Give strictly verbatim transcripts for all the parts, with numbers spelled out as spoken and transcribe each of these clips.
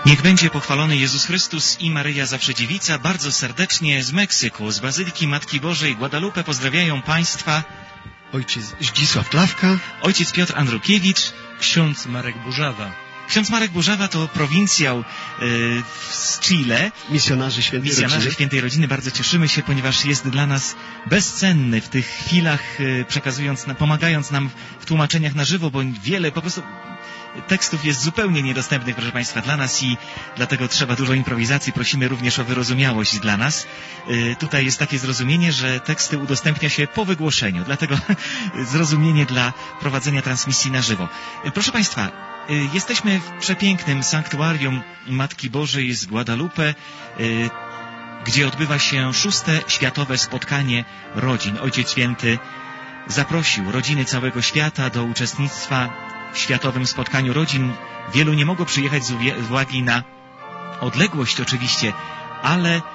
Niech będzie pochwalony Jezus Chrystus i Maryja Zawsze Dziewica. Bardzo serdecznie z Meksyku, z Bazyliki Matki Bożej Guadalupe pozdrawiają Państwa ojciec Zdzisław Klawka, ojciec Piotr Andrukiewicz, ksiądz Marek Burzawa. Ksiądz Marek Burzawa to prowincjał yy, z Chile. Misjonarzy Świętej Misjonarze Rodziny. Świętej Rodziny. Bardzo cieszymy się, ponieważ jest dla nas bezcenny w tych chwilach, yy, przekazując, pomagając nam w tłumaczeniach na żywo, bo wiele po prostu tekstów jest zupełnie niedostępnych, proszę Państwa, dla nas i dlatego trzeba dużo improwizacji. Prosimy również o wyrozumiałość dla nas. Yy, tutaj jest takie zrozumienie, że teksty udostępnia się po wygłoszeniu, dlatego zrozumienie dla prowadzenia transmisji na żywo. Yy, proszę Państwa, yy, jesteśmy w przepięknym sanktuarium Matki Bożej z Guadalupe, yy, gdzie odbywa się szóste światowe spotkanie rodzin. Ojciec Święty zaprosił rodziny całego świata do uczestnictwa w światowym spotkaniu rodzin. Wielu nie mogło przyjechać z uwagi na odległość oczywiście, ale yy,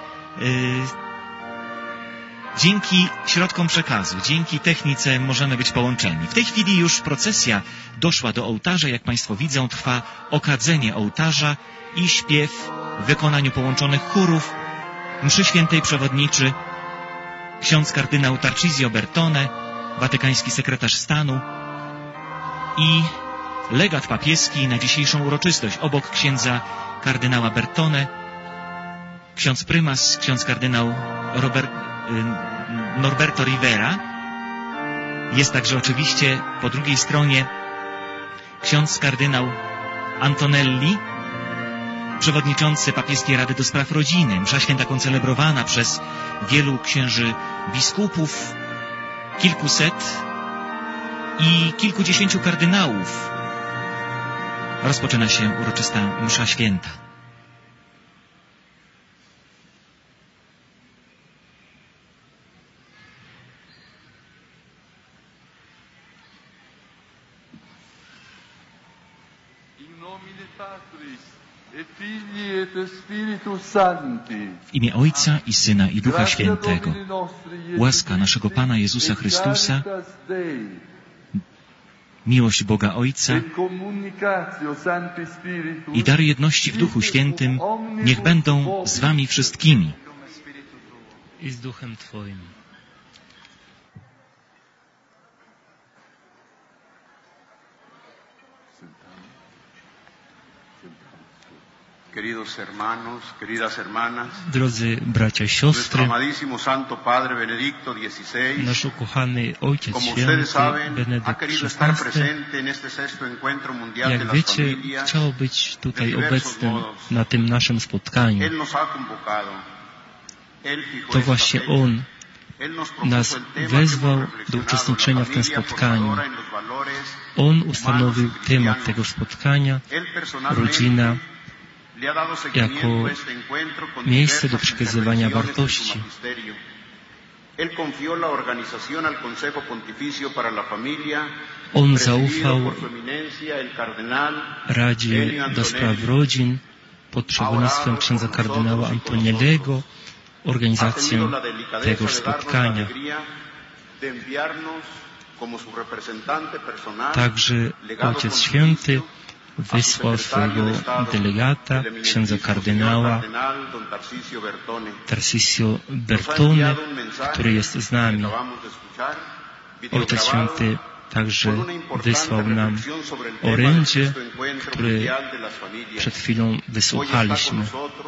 dzięki środkom przekazu, dzięki technice możemy być połączeni. W tej chwili już procesja doszła do ołtarza. Jak Państwo widzą, trwa okadzenie ołtarza i śpiew w wykonaniu połączonych chórów. Mszy świętej przewodniczy ksiądz kardynał Tarcisio Bertone, watykański sekretarz stanu i legat papieski na dzisiejszą uroczystość. Obok księdza kardynała Bertone, ksiądz prymas, ksiądz kardynał Robert, Norberto Rivera. Jest także oczywiście po drugiej stronie ksiądz kardynał Antonelli, przewodniczący papieskiej Rady do Spraw Rodziny. Msza święta koncelebrowana przez wielu księży biskupów, kilkuset i kilkudziesięciu kardynałów. Rozpoczyna się uroczysta msza święta. W imię Ojca i Syna i Ducha Świętego. Łaska naszego Pana Jezusa Chrystusa, miłość Boga Ojca i dar jedności w Duchu Świętym niech będą z Wami wszystkimi. I z Duchem Twoim. Queridos hermanos, queridas hermanas, drodzy bracia i siostry, nasz ukochany Ojciec Święty Benedykt szesnasty, jak wiecie, chciał być tutaj obecnym na tym naszym spotkaniu. To właśnie On nas wezwał do uczestniczenia w tym spotkaniu. On ustanowił temat tego spotkania, rodzina, jako miejsce do przekazywania wartości. On zaufał Radzie do Spraw Rodzin pod przewodnictwem księdza kardynała Antonielego organizację tegoż spotkania. Także Ojciec Święty wysłał swojego delegata, księdza kardynała Tarcisio Bertone, który jest z nami. Ojciec Święty także wysłał nam orędzie, które przed chwilą wysłuchaliśmy.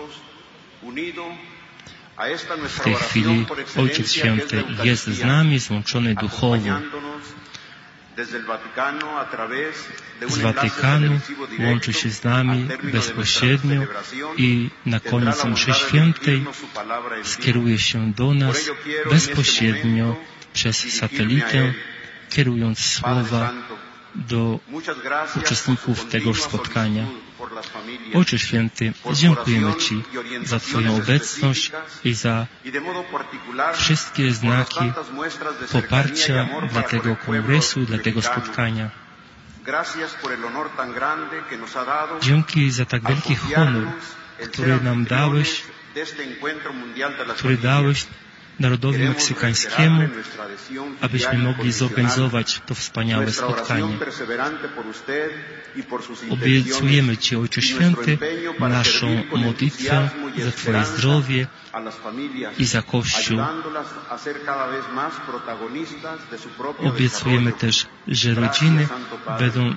W tej chwili Ojciec Święty jest z nami, złączony duchowo. Z Watykanu łączy się z nami bezpośrednio i na koniec mszy świętej skieruje się do nas bezpośrednio przez satelitę, kierując słowa do uczestników tegoż spotkania. Ojcze Święty, dziękujemy Ci za Twoją obecność i za wszystkie znaki poparcia dla tego kongresu, dla tego spotkania. Dzięki za tak wielki honor, który nam dałeś, który dałeś narodowi meksykańskiemu, abyśmy mogli zorganizować to wspaniałe spotkanie. Obiecujemy Ci, Ojcze Święty, naszą modlitwę za Twoje zdrowie i za Kościół. Obiecujemy też, że rodziny będą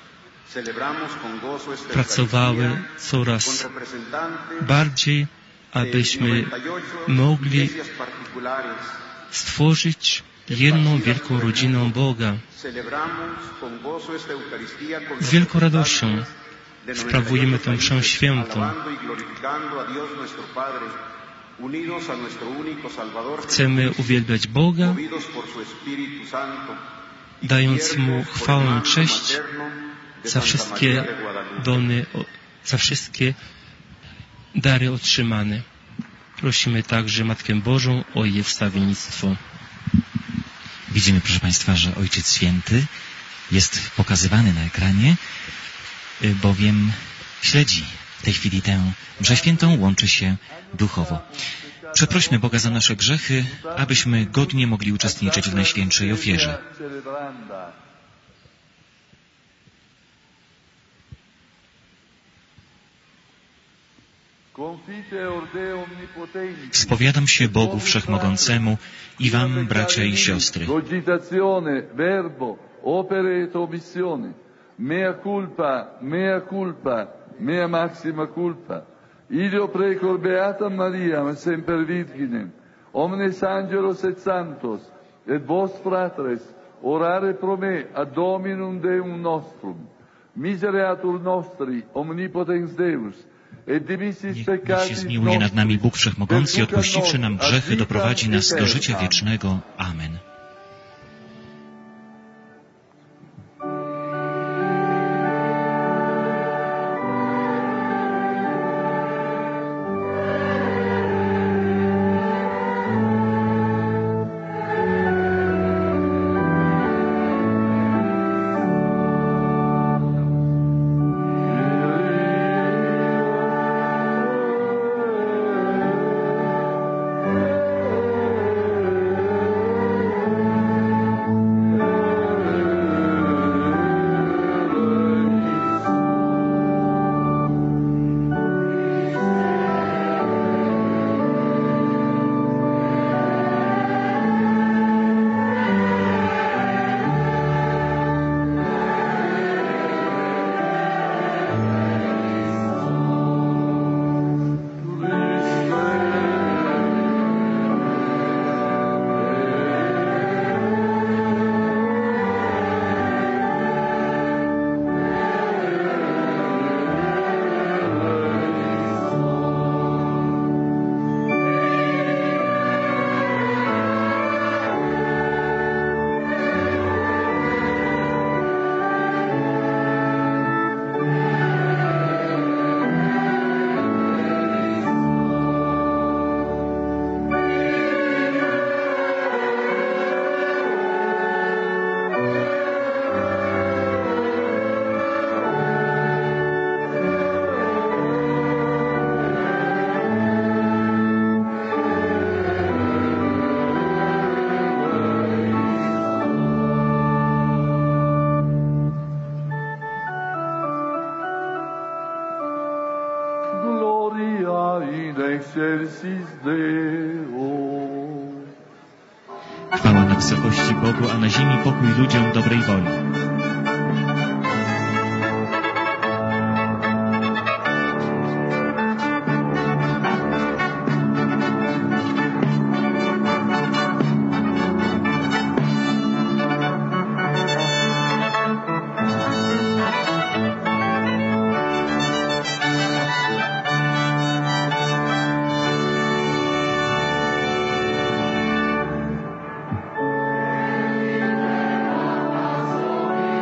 pracowały coraz bardziej, abyśmy mogli stworzyć jedną wielką rodziną Boga. Z wielką radością sprawujemy tę mszę świętą. Chcemy uwielbiać Boga, dając Mu chwałę i cześć za wszystkie dony, za wszystkie dary otrzymane. Prosimy także Matkę Bożą o jej wstawiennictwo. Widzimy, proszę Państwa, że Ojciec Święty jest pokazywany na ekranie, bowiem śledzi w tej chwili tę mszę świętą, łączy się duchowo. Przeprośmy Boga za nasze grzechy, abyśmy godnie mogli uczestniczyć w Najświętszej Ofierze. Spowiadam się Bogu Wszechmogącemu i Wam, bracia i siostry. Verbo, opere et omissione, mea culpa, mea culpa, mea maxima culpa. Ideo precor Beata Maria, semper Virginem, omnes angelos et santos, et vos fratres, orare pro me ad Dominum Deum nostrum, misereatur nostri, omnipotens Deus, Niech się zmiłuje nad nami Bóg Wszechmogący i odpuściwszy nam grzechy, doprowadzi nas do życia wiecznego. Amen. Chwała na wysokości Bogu, a na ziemi pokój ludziom dobrej woli. Gloria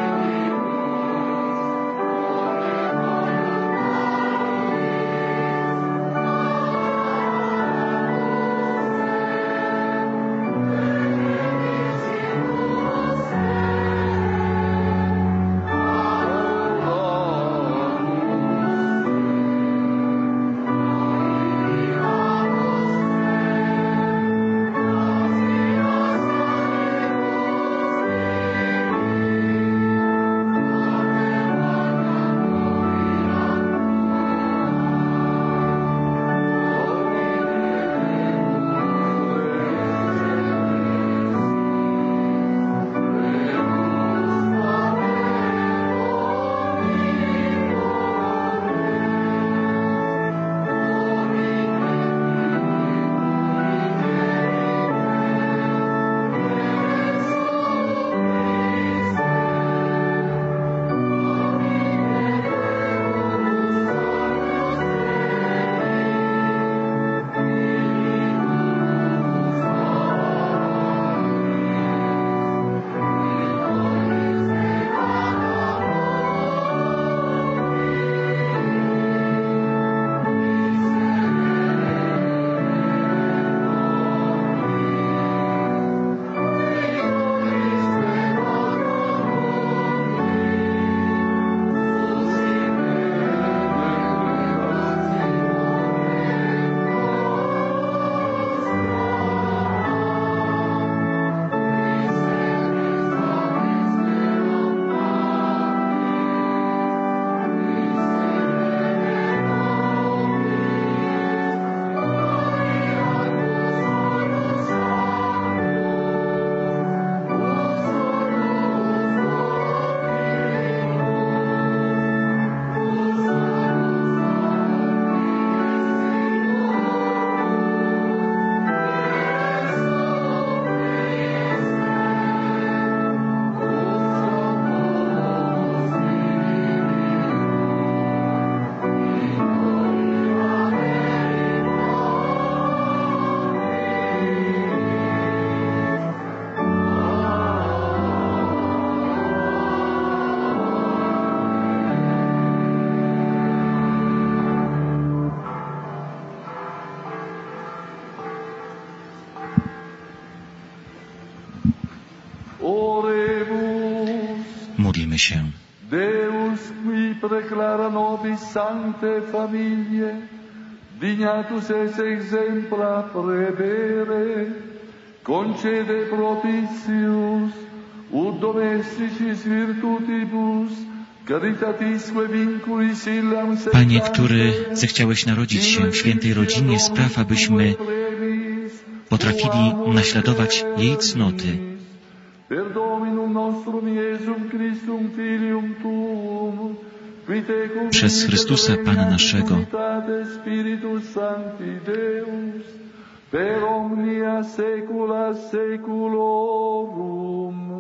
Módlmy się. Deus qui preclara nobis sancte familie, dignatus es exempla prebere, concede propitius, ut domesticis virtutibus, caritatisque vinculis illam Panie, który zechciałeś narodzić się w świętej rodzinie, spraw, abyśmy potrafili naśladować jej cnoty. Per Dominum nostrum Iesum Christum Filium Tuum, qui tecum Przez Chrystusa, Pana naszego, Spiritus Sancti Deus, per omnia saecula saeculorum.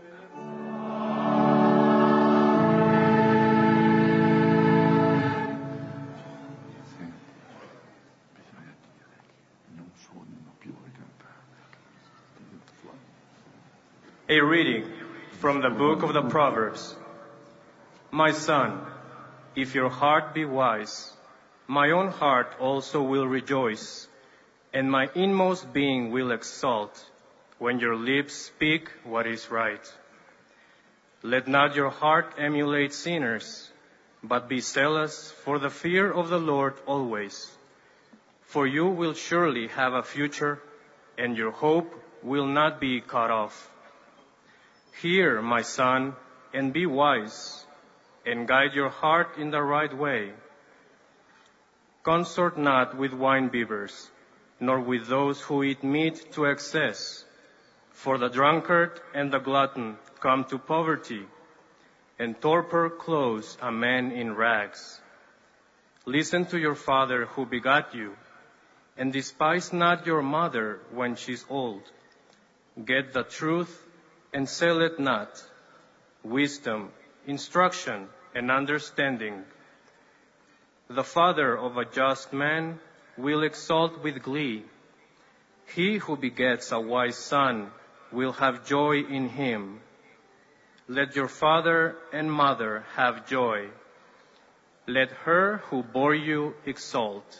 A reading from the book of the Proverbs. My son, if your heart be wise, my own heart also will rejoice, and my inmost being will exult when your lips speak what is right. Let not your heart emulate sinners, but be zealous for the fear of the Lord always. For you will surely have a future, and your hope will not be cut off. Hear, my son, and be wise, and guide your heart in the right way. Consort not with winebibbers, nor with those who eat meat to excess. For the drunkard and the glutton come to poverty, and torpor clothes a man in rags. Listen to your father who begot you, and despise not your mother when she's old. Get the truth and sell it not, wisdom, instruction, and understanding. The father of a just man will exult with glee. He who begets a wise son will have joy in him. Let your father and mother have joy. Let her who bore you exult.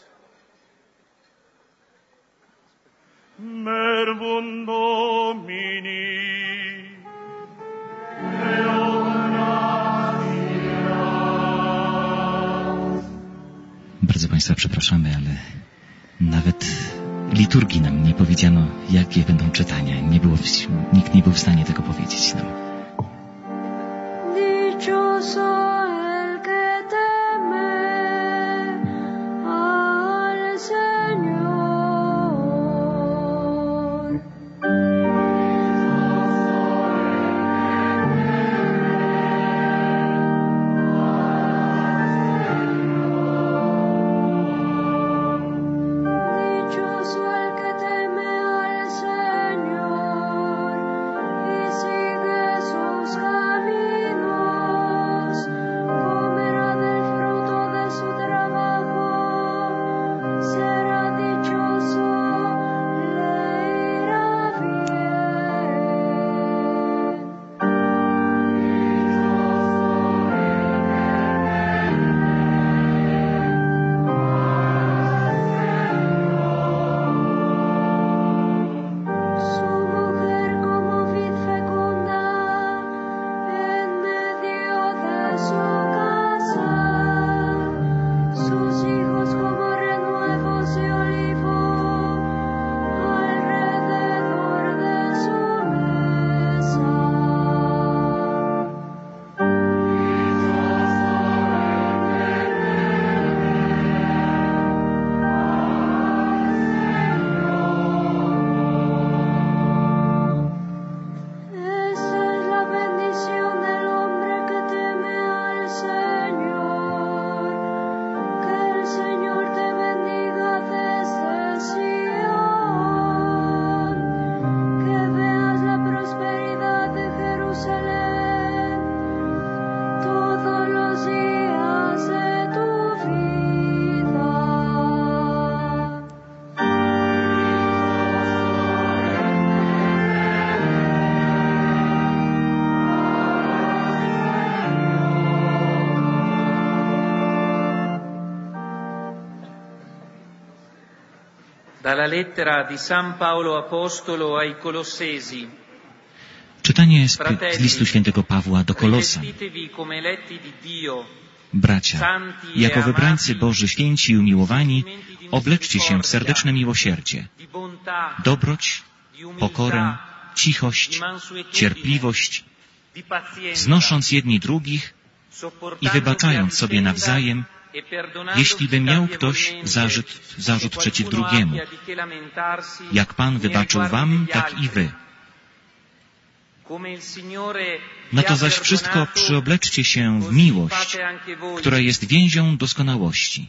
Verbum Domini. Bardzo Państwa przepraszamy, ale nawet liturgii nam nie powiedziano, jakie będą czytania. Nie było, nikt nie był w stanie tego powiedzieć nam. Dalla lettera di San Paolo Apostolo ai Colossesi. Czytanie z, z listu świętego Pawła do Kolosan. Bracia, jako wybrańcy Boży, święci i umiłowani, obleczcie się w serdeczne miłosierdzie, dobroć, pokorę, cichość, cierpliwość, znosząc jedni drugich i wybaczając sobie nawzajem, jeśli by miał ktoś zarzut, zarzut przeciw drugiemu. Jak Pan wybaczył wam, tak i wy. Na to zaś wszystko przyobleczcie się w miłość, która jest więzią doskonałości.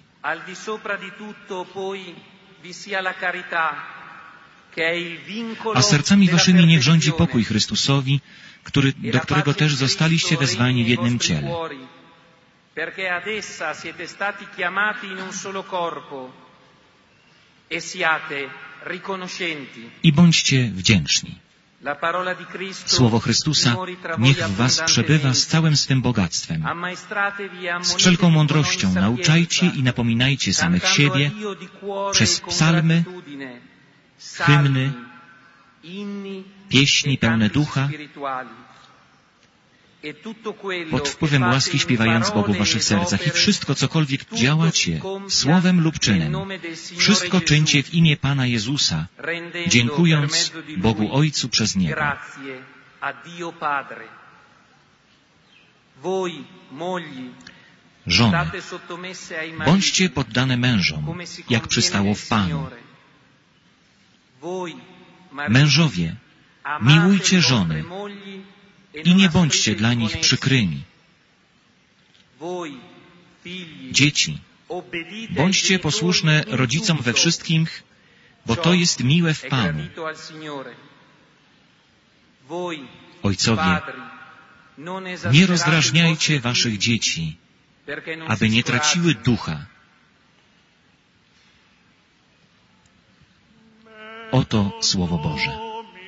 A sercami waszymi niech rządzi pokój Chrystusowi, który, do którego też zostaliście wezwani w jednym ciele. Perché ad essa siete stati chiamati in un solo corpo e siate riconoscenti. I bądźcie wdzięczni. Słowo Chrystusa niech w was przebywa z całym swym bogactwem. Z wszelką mądrością nauczajcie i napominajcie samych siebie przez psalmy, hymny, pieśni pełne ducha, pod wpływem łaski śpiewając Bogu w waszych sercach i wszystko, cokolwiek działacie, słowem lub czynem, wszystko czyńcie w imię Pana Jezusa, dziękując Bogu Ojcu przez Niego. Żony, bądźcie poddane mężom, jak przystało w Panu. Mężowie, miłujcie żony i nie bądźcie dla nich przykrymi. Dzieci, bądźcie posłuszne rodzicom we wszystkim, bo to jest miłe w Panu. Ojcowie, nie rozdrażniajcie waszych dzieci, aby nie traciły ducha. Oto Słowo Boże.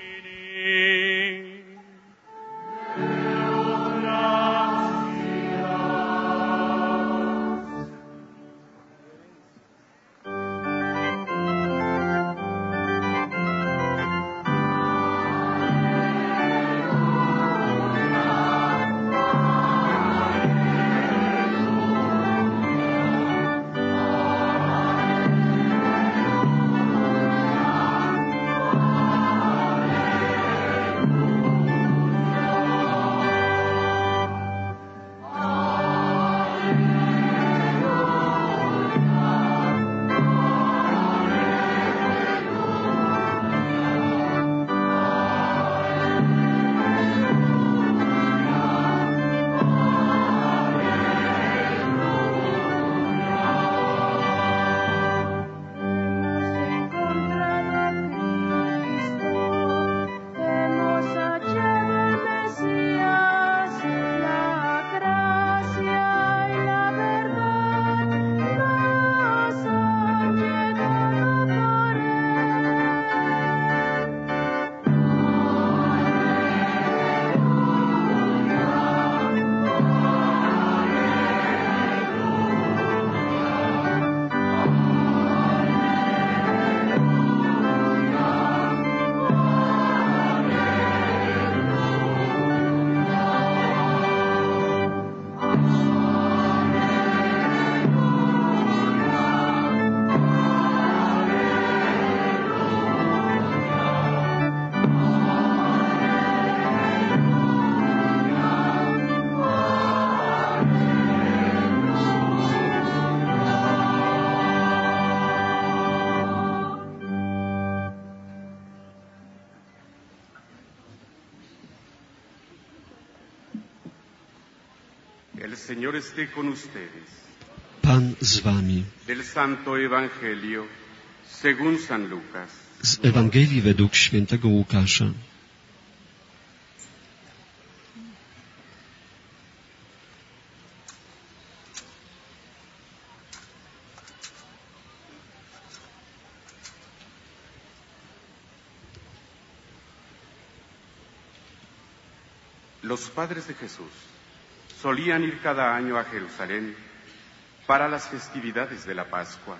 Pan z wami. Z Ewangelii według świętego Łukasza. Los padres de Jesús solían ir cada año a Jerusalén para las festividades de la Pascua.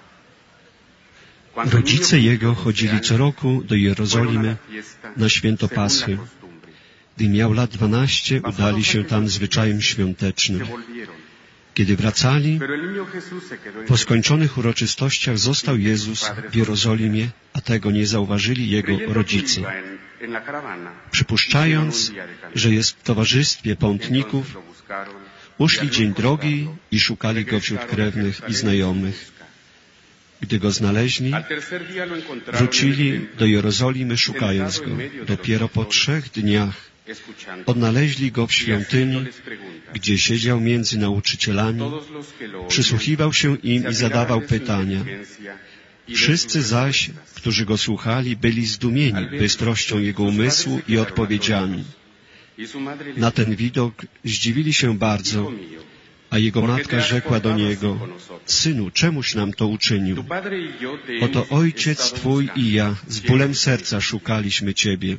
Rodzice jego chodzili co roku do Jerozolimy na święto Paschy. Gdy miał lat dwanaście, udali się tam zwyczajem świątecznym. Kiedy wracali, po skończonych uroczystościach został Jezus w Jerozolimie, a tego nie zauważyli Jego rodzice. Przypuszczając, że jest w towarzystwie pątników, uszli dzień drogi i szukali Go wśród krewnych i znajomych. Gdy Go znaleźli, wrócili do Jerozolimy szukając Go. Dopiero po trzech dniach odnaleźli Go w świątyni, gdzie siedział między nauczycielami, przysłuchiwał się im i zadawał pytania. Wszyscy zaś, którzy Go słuchali, byli zdumieni bystrością Jego umysłu i odpowiedziami. Na ten widok zdziwili się bardzo, a Jego matka rzekła do Niego: Synu, czemuś nam to uczynił? Oto ojciec Twój i ja z bólem serca szukaliśmy Ciebie.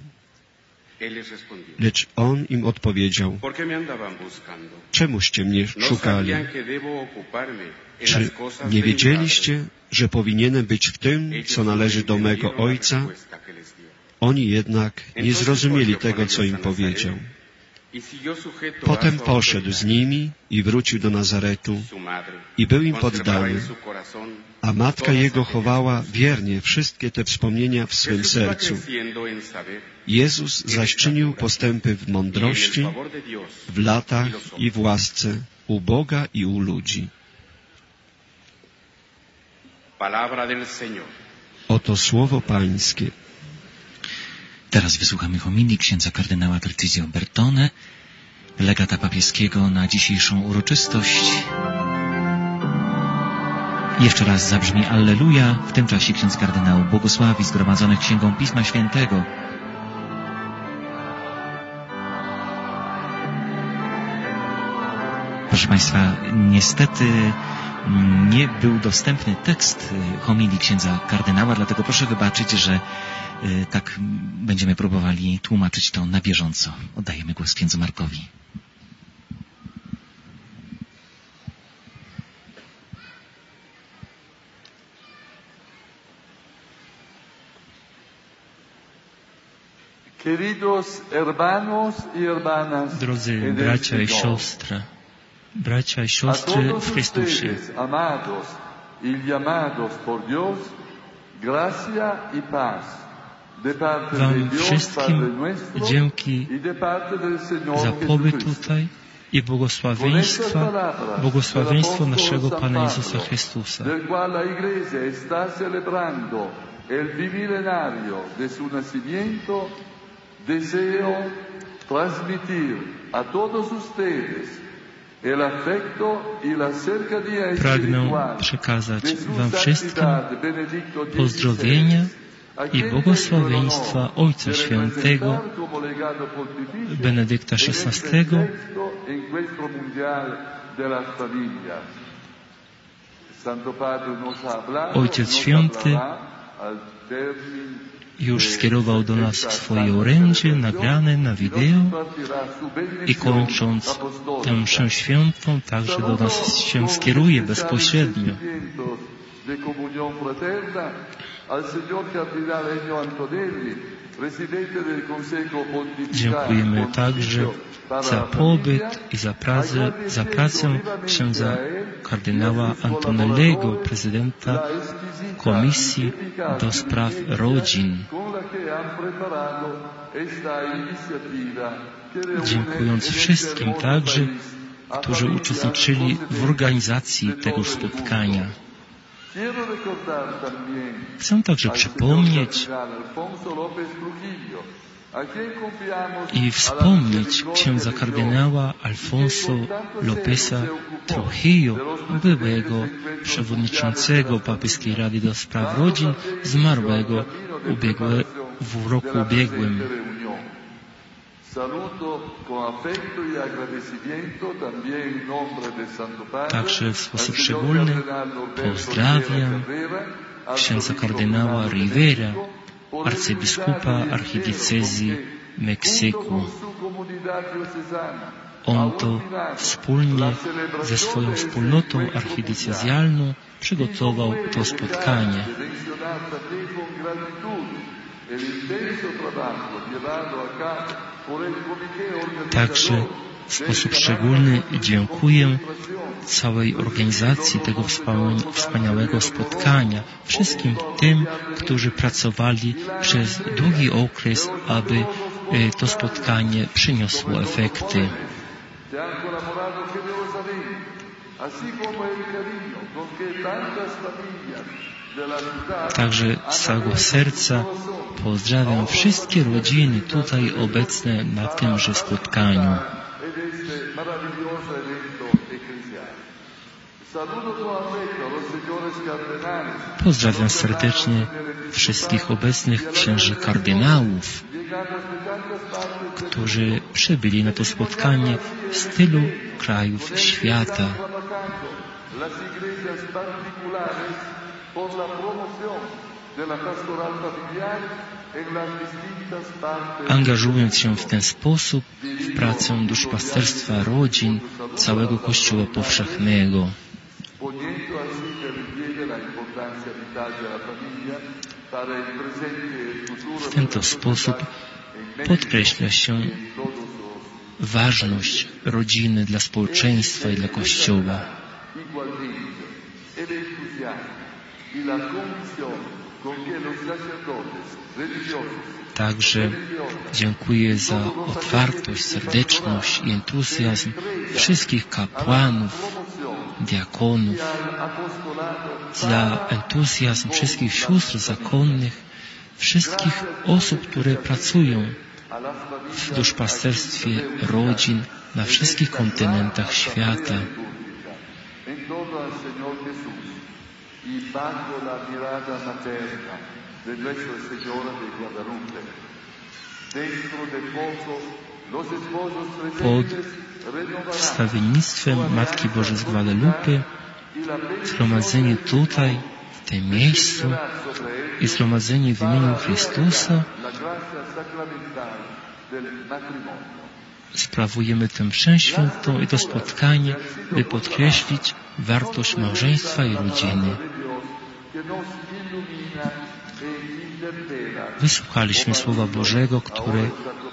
Lecz On im odpowiedział: Czemuście mnie szukali? Czy nie wiedzieliście, że powinienem być w tym, co należy do mego Ojca? Oni jednak nie zrozumieli tego, co im powiedział. Potem poszedł z nimi i wrócił do Nazaretu i był im poddany, a matka Jego chowała wiernie wszystkie te wspomnienia w swym sercu. Jezus zaś czynił postępy w mądrości, w latach i w łasce u Boga i u ludzi. Oto słowo Pańskie. Teraz wysłuchamy homilii księdza kardynała Tarcisio Bertone, legata papieskiego na dzisiejszą uroczystość. Jeszcze raz zabrzmi Alleluja. W tym czasie ksiądz kardynał błogosławi zgromadzonych księgą Pisma Świętego. Proszę Państwa, niestety nie był dostępny tekst homilii księdza kardynała, dlatego proszę wybaczyć, że tak będziemy próbowali tłumaczyć to na bieżąco. Oddajemy głos księdzu Markowi. Drodzy bracia i siostry, bracia i siostry w Chrystusie, Wam wszystkim dzięki za pobyt tutaj i błogosławieństwa, błogosławieństwo naszego Pana Jezusa Chrystusa. Deseo transmitir a todos ustedes el afecto y la cercanía Pragnę przekazać Wam wszystkim pozdrowienia i błogosławieństwa Ojca Świętego Benedykta szesnastego, Ojciec Święty już skierował do nas swoje orędzie nagrane na wideo i kończąc tę mszę świętą także do nas się skieruje bezpośrednio. Dziękujemy także za pobyt i za pracę, za pracę księdza kardynała Antonellego, prezydenta Komisji do Spraw Rodzin. Dziękując wszystkim także, którzy uczestniczyli w organizacji tego spotkania. Chcę także przypomnieć i wspomnieć księdza kardynała Alfonso Lópeza Trujillo, byłego przewodniczącego Papieskiej Rady do Spraw Rodzin, zmarłego ubiegłe, w roku ubiegłym. Także w sposób szczególny pozdrawiam księdza kardynała Rivera, arcybiskupa archidiecezji Meksyku. On to wspólnie ze swoją wspólnotą archidiecezjalną przygotował to spotkanie. Także w sposób szczególny dziękuję całej organizacji tego wspaniałego spotkania, wszystkim tym, którzy pracowali przez długi okres, aby to spotkanie przyniosło efekty. Także z całego serca pozdrawiam wszystkie rodziny tutaj obecne na tymże spotkaniu. Pozdrawiam serdecznie wszystkich obecnych księży kardynałów, którzy przybyli na to spotkanie z tylu krajów świata. Angażując się w ten sposób w pracę duszpasterstwa rodzin całego Kościoła powszechnego. W ten to sposób podkreśla się ważność rodziny dla społeczeństwa i dla Kościoła. Także dziękuję za otwartość, serdeczność i entuzjazm wszystkich kapłanów, diakonów, za entuzjazm wszystkich sióstr zakonnych, wszystkich osób, które pracują w duszpasterstwie rodzin na wszystkich kontynentach świata. Pod wstawiennictwem Matki Bożej z Guadalupe zgromadzenie tutaj, w tym miejscu i zgromadzenie w imieniu Chrystusa sprawujemy tę mszę świętą i to spotkanie, by podkreślić wartość małżeństwa i rodziny. Wysłuchaliśmy Słowa Bożego, które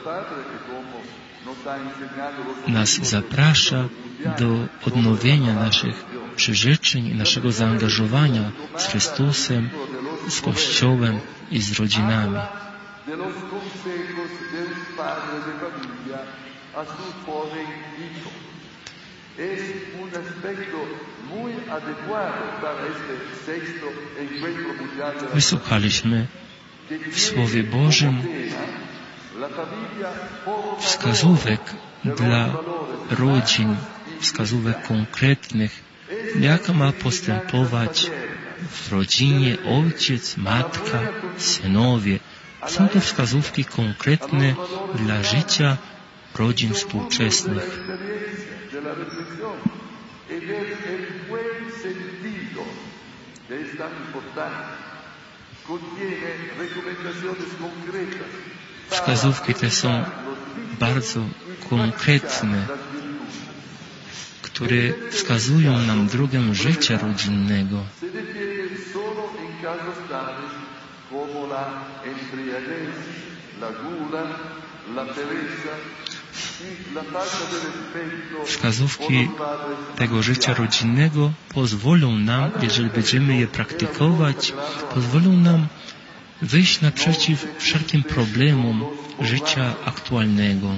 nas zaprasza do odnowienia naszych przyrzeczeń i naszego zaangażowania z Chrystusem, z Kościołem i z rodzinami. Wysłuchaliśmy w Słowie Bożym wskazówek dla rodzin, wskazówek konkretnych, jak ma postępować w rodzinie ojciec, matka, synowie. Są to wskazówki konkretne dla życia rodzin współczesnych. Wskazówki te są bardzo konkretne, które wskazują nam drogę życia rodzinnego. Wskazówki tego życia rodzinnego pozwolą nam, jeżeli będziemy je praktykować, pozwolą nam wyjść naprzeciw wszelkim problemom życia aktualnego.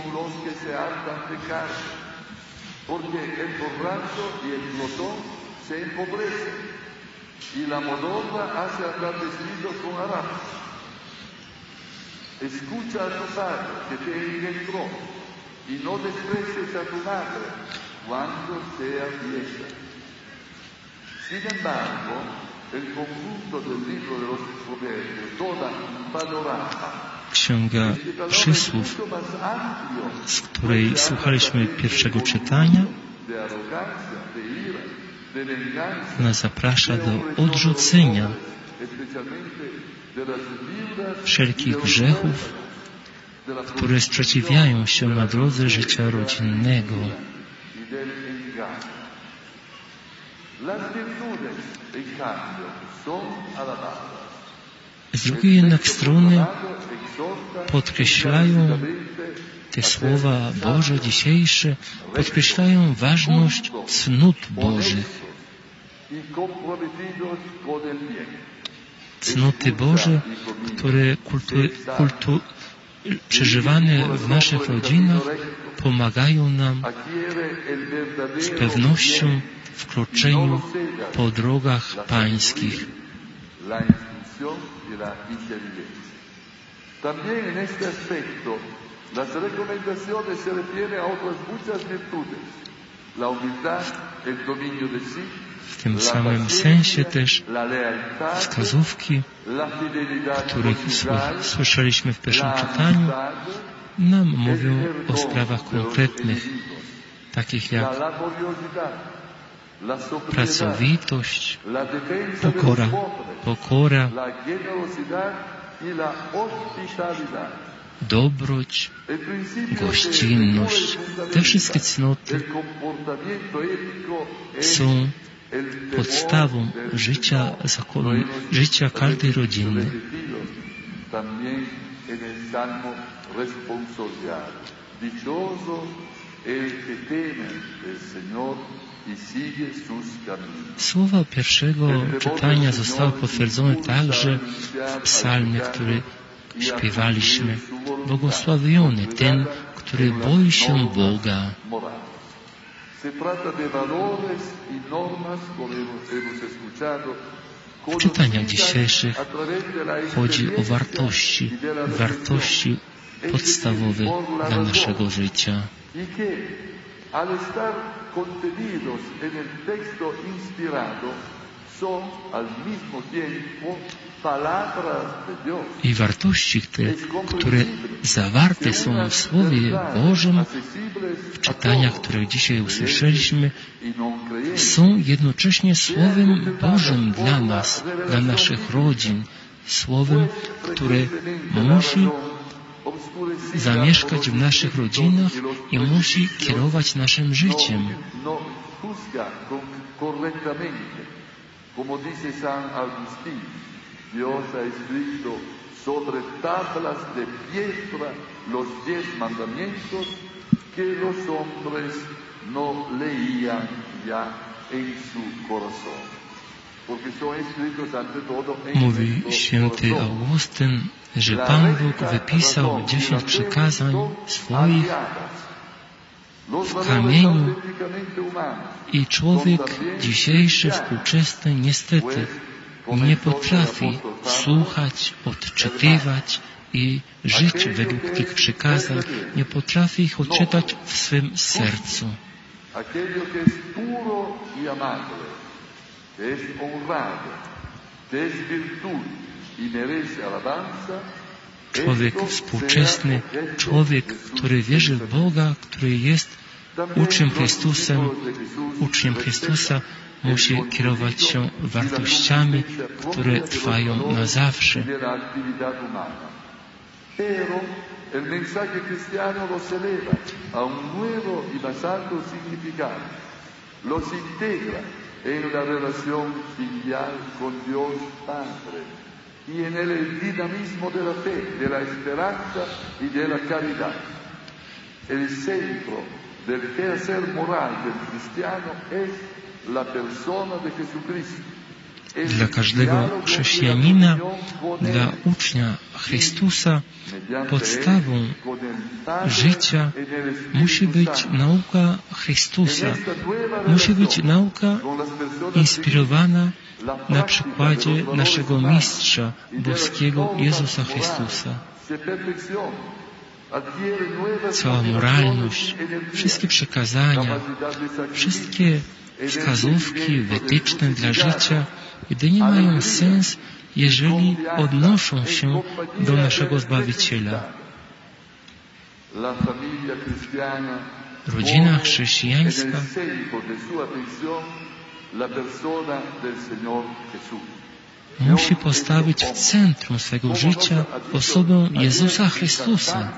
Escucha a tu padre que te engendró y no desprecies a tu madre cuando seas vieja. Sin embargo, el conjunto del libro de los Proverbios toda un panorama. Księga Przysłów, z której słuchaliśmy pierwszego czytania, nas zaprasza do odrzucenia wszelkich grzechów, które sprzeciwiają się na drodze życia rodzinnego. Z drugiej jednak strony podkreślają te słowa Boże dzisiejsze, podkreślają ważność cnót Bożych. Cnoty Boże, które kultu, kultu, przeżywane w naszych rodzinach, pomagają nam z pewnością w kroczeniu po drogach pańskich. También en este aspecto, las recomendaciones se refieren a otras muchas virtudes. La humildad, el dominio de sí, w tym samym sensie też wskazówki, których słyszeliśmy w pierwszym czytaniu, nam mówią o sprawach konkretnych, takich jak pracowitość, pokora, pokora, dobroć, gościnność. Te wszystkie cnoty są podstawą życia, zakonu, życia każdej rodziny. Słowa pierwszego czytania zostały potwierdzone także w psalmie, który śpiewaliśmy. Błogosławiony ten, który boi się Boga. W czytaniach dzisiejszych chodzi o wartości, wartości podstawowe dla naszego życia. I wartości, te, które zawarte są w Słowie Bożym, w czytaniach, które dzisiaj usłyszeliśmy, są jednocześnie Słowem Bożym dla nas, dla naszych rodzin, Słowem, które musi zamieszkać w naszych rodzinach i musi kierować naszym życiem. Como dice San Agustín, Dios ha escrito sobre tablas de piedra los diez mandamientos que los hombres no leían ya en su corazón. Porque son escritos ante todo en Mówi święty Augustyn, że Pan Bóg wypisał dziesięć przykazań swoich w kamieniu i człowiek dzisiejszy, współczesny, niestety nie potrafi słuchać, odczytywać i żyć według tych przykazań, nie potrafi ich odczytać w swym sercu. Człowiek współczesny, człowiek, który wierzy w Boga, który jest uczniem Chrystusem, uczniem Chrystusa, musi kierować się wartościami, które trwają na zawsze. El mensaje cristiano los eleva a un nuevo y más alto significado. Los integra en la relación filial con Dios Padre y en el dinamismo de la fe, de la esperanza y de la caridad. El centro del quehacer moral del cristiano es la persona de Jesucristo. Dla każdego chrześcijanina, dla ucznia Chrystusa, podstawą życia musi być nauka Chrystusa. Musi być nauka inspirowana na przykładzie naszego Mistrza Boskiego Jezusa Chrystusa. Cała moralność, wszystkie przekazania, wszystkie wskazówki, wytyczne dla życia jedynie mają sens, jeżeli odnoszą się do naszego Zbawiciela. Rodzina chrześcijańska musi postawić w centrum swego życia osobę Jezusa Chrystusa.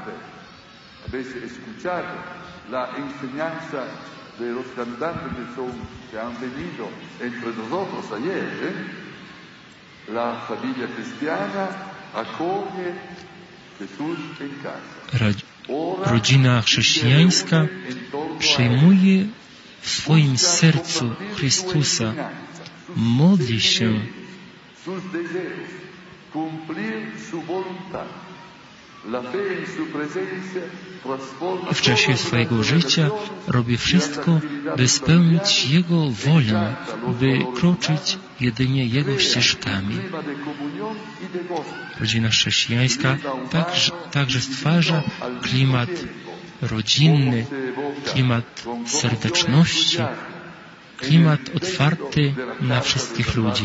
De los cantantes que, son, que han venido entre nosotros ayer, ¿eh? la famiglia cristiana accoglie Gesù in casa. Rodzina chrześcijańska przyjmuje w swoim sercu Chrystusa, modli się, i w czasie swojego życia robi wszystko, by spełnić Jego wolę, by kroczyć jedynie Jego ścieżkami. Rodzina chrześcijańska także, także stwarza klimat rodzinny, klimat serdeczności, klimat otwarty na wszystkich ludzi.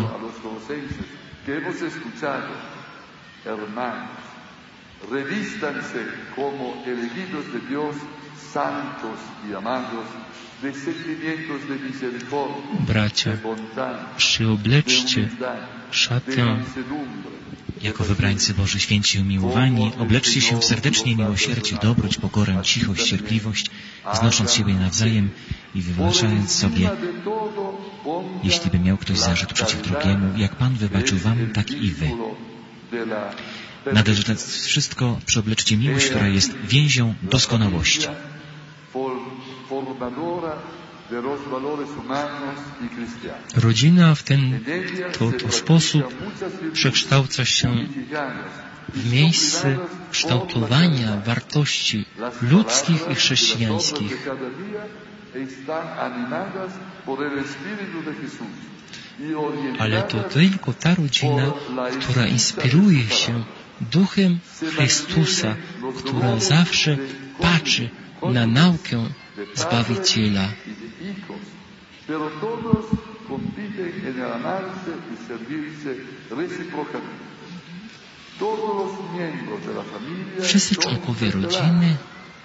Revístanse como elegidos de Dios, santos y amados, de sentimientos de misericordia, Bracia, przyobleczcie szatę jako wybrańcy Boży, święci umiłowani, obleczcie się w serdeczne miłosierdzie, dobroć, pokorę, cichość, cierpliwość, znosząc siebie nawzajem i wybaczając sobie, jeśli by miał ktoś zarzut przeciw drugiemu, jak Pan wybaczył wam, tak i wy. Należy to wszystko przyobleczcie miłość, która jest więzią doskonałości. Rodzina w ten to, to sposób przekształca się w miejsce kształtowania wartości ludzkich i chrześcijańskich. Ale to tylko ta rodzina, która inspiruje się Duchem Chrystusa, która zawsze patrzy na naukę Zbawiciela. Wszyscy członkowie rodziny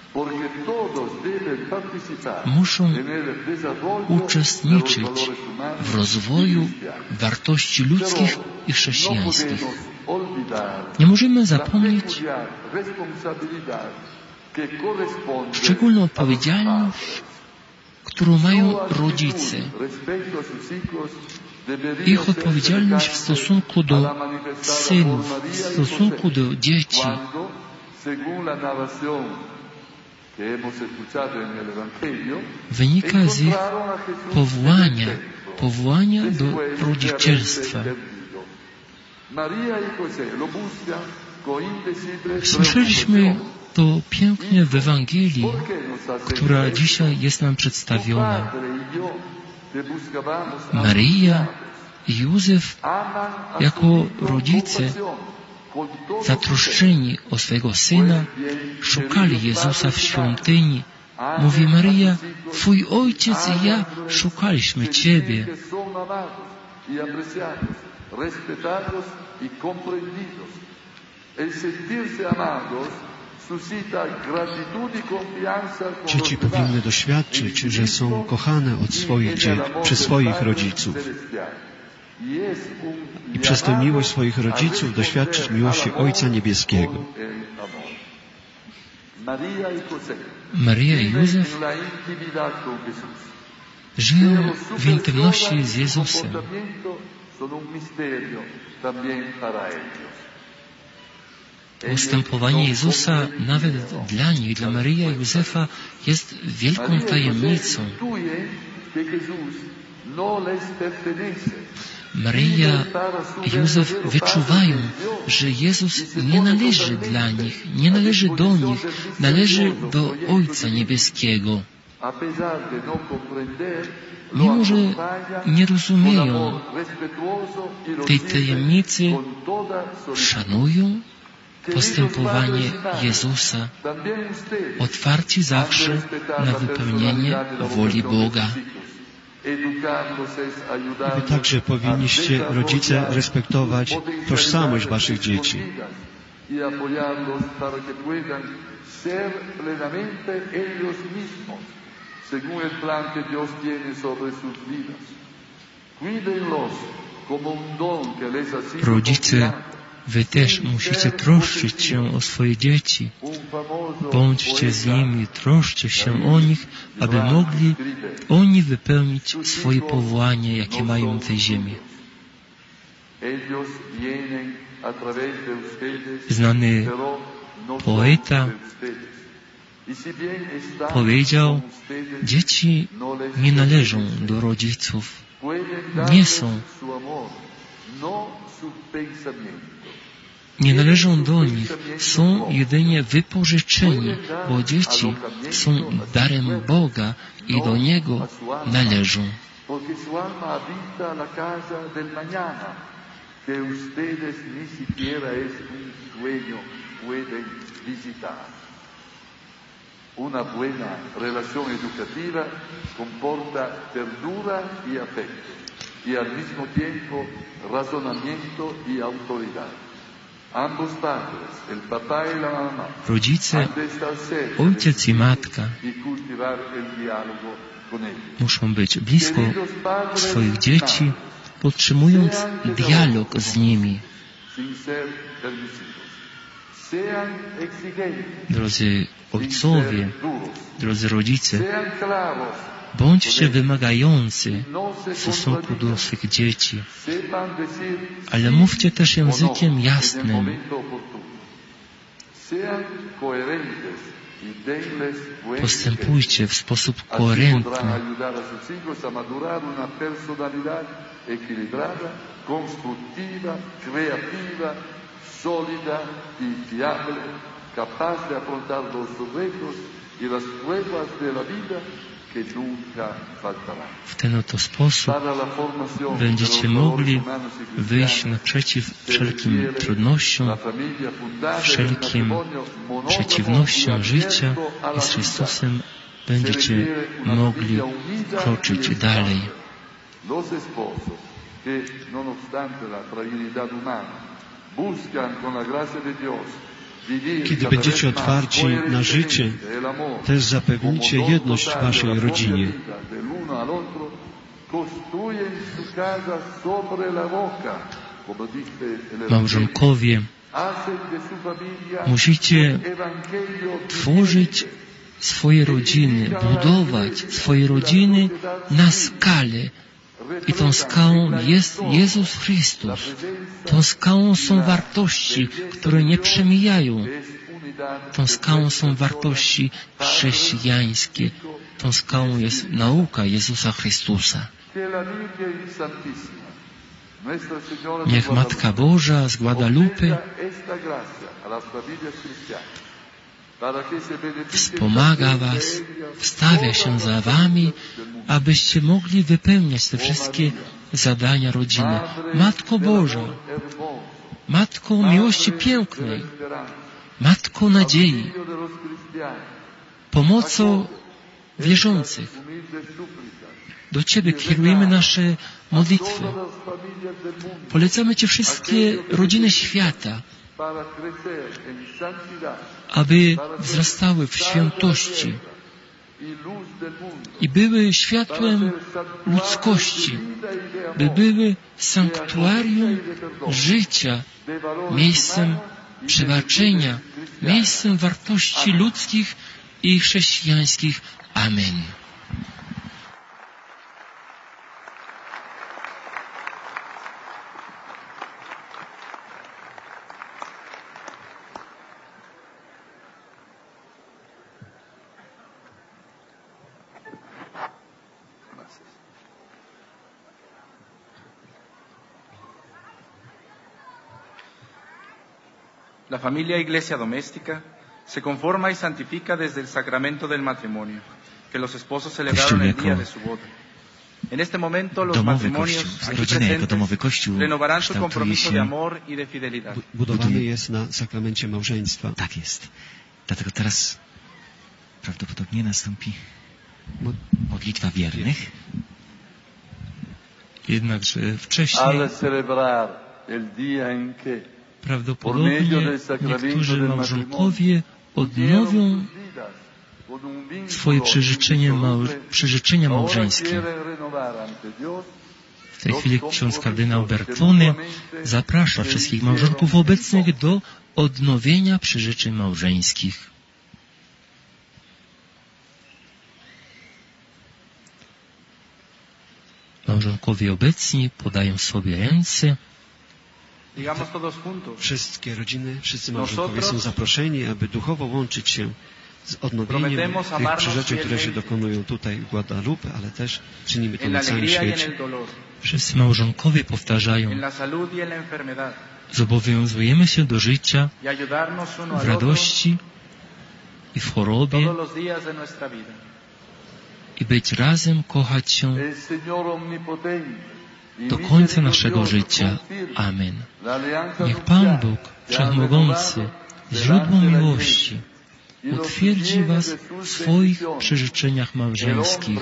muszą uczestniczyć w rozwoju wartości ludzkich i chrześcijańskich. Nie możemy zapomnieć szczególną odpowiedzialność, którą mają rodzice. Ich odpowiedzialność w stosunku do synów, w stosunku do dzieci. Wynika z ich powołania, powołania do rodzicielstwa. Słyszeliśmy to pięknie w Ewangelii, która dzisiaj jest nam przedstawiona. Maryja i Józef jako rodzice zatroszczeni o swego syna szukali Jezusa w świątyni. Mówi Maryja, Twój ojciec i ja szukaliśmy Ciebie. Dzieci powinny doświadczyć, że są kochane od swoich dzie- przez swoich rodziców. I przez tę miłość swoich rodziców doświadczyć miłości Ojca Niebieskiego. Maryja i Józef żyją w intymności z Jezusem. Postępowanie Jezusa nawet dla nich, dla Maryi i Józefa jest wielką tajemnicą. Maryja i Józef wyczuwają, że Jezus nie należy dla nich, nie należy do nich, należy do Ojca Niebieskiego. Mimo że nie rozumieją tej tajemnicy, szanują postępowanie Jezusa, otwarci zawsze na wypełnienie woli Boga. I wy także powinniście, rodzice, respektować tożsamość waszych dzieci. Rodzice, wy też musicie troszczyć się o swoje dzieci. Bądźcie z nimi, troszczcie się o nich, aby mogli oni wypełnić swoje powołanie, jakie mają w tej ziemi. Znany poeta powiedział, dzieci nie należą do rodziców, nie są, nie należą do nich, są jedynie wypożyczeni, bo dzieci są darem Boga i do Niego należą. Una buena relación educativa comporta ternura y afecto, y al mismo tiempo razonamiento y autoridad. Ambos padres, el papá y la mamá, rodzice, ojciec i matka muszą być blisko swoich dzieci, podtrzymując dialog z nimi. Drodzy ojcowie, drodzy rodzice, bądźcie wymagający w stosunku do swych dzieci, ale mówcie też językiem jasnym. Postępujcie w sposób koherentny. Sólida y fiable, capaz de afrontar los retos y las pruebas de la vida que nunca faltarán. W ten oto sposób będziecie mogli wyjść naprzeciw wszelkim trudnościom, wszelkim przeciwnościom życia i z Chrystusem będziecie mogli kroczyć dalej. Kiedy będziecie otwarci na życie, też zapewnicie jedność w waszej rodzinie. Małżonkowie, musicie tworzyć swoje rodziny, budować swoje rodziny na skalę. I tą skałą jest Jezus Chrystus. Tą skałą są wartości, które nie przemijają. Tą skałą są wartości chrześcijańskie. Tą skałą jest nauka Jezusa Chrystusa. Niech Matka Boża z Guadalupe wspomaga was, wstawia się za wami, abyście mogli wypełniać te wszystkie zadania rodziny. Matko Boża, Matko miłości pięknej, Matko nadziei, pomocą wierzących. Do Ciebie kierujemy nasze modlitwy. Polecamy Ci wszystkie rodziny świata, aby wzrastały w świętości i były światłem ludzkości, by były sanktuarium życia, miejscem przebaczenia, miejscem wartości ludzkich i chrześcijańskich. Amen. La familia iglesia doméstica se conforma y santifica desde el sacramento del matrimonio, que los esposos celebraron el día de su boda. En este momento los matrimonios aquí presentes renovarán su compromiso de amor y de fidelidad. Budowany jest na sakramencie małżeństwa. Tak jest. Dlatego teraz prawdopodobnie nastąpi modlitwa wiernych. Jednakże wcześniej prawdopodobnie niektórzy małżonkowie odnowią swoje przyrzeczenie mał... przyrzeczenia małżeńskie. W tej chwili ksiądz kardynał Bertone zaprasza wszystkich małżonków obecnych do odnowienia przyrzeczeń małżeńskich. Małżonkowie obecni podają sobie ręce Wszystkie rodziny, wszyscy małżonkowie są zaproszeni, aby duchowo łączyć się z odnowieniem tych przyrzeczeń, które się dokonują tutaj w Guadalupe, ale też czynimy to na całym świecie. Wszyscy małżonkowie powtarzają: zobowiązujemy się do życia w radości i w chorobie i być razem, kochać się do końca naszego życia. Amen. Niech Pan Bóg Wszechmogący, źródło miłości, utwierdzi was w swoich przyrzeczeniach małżeńskich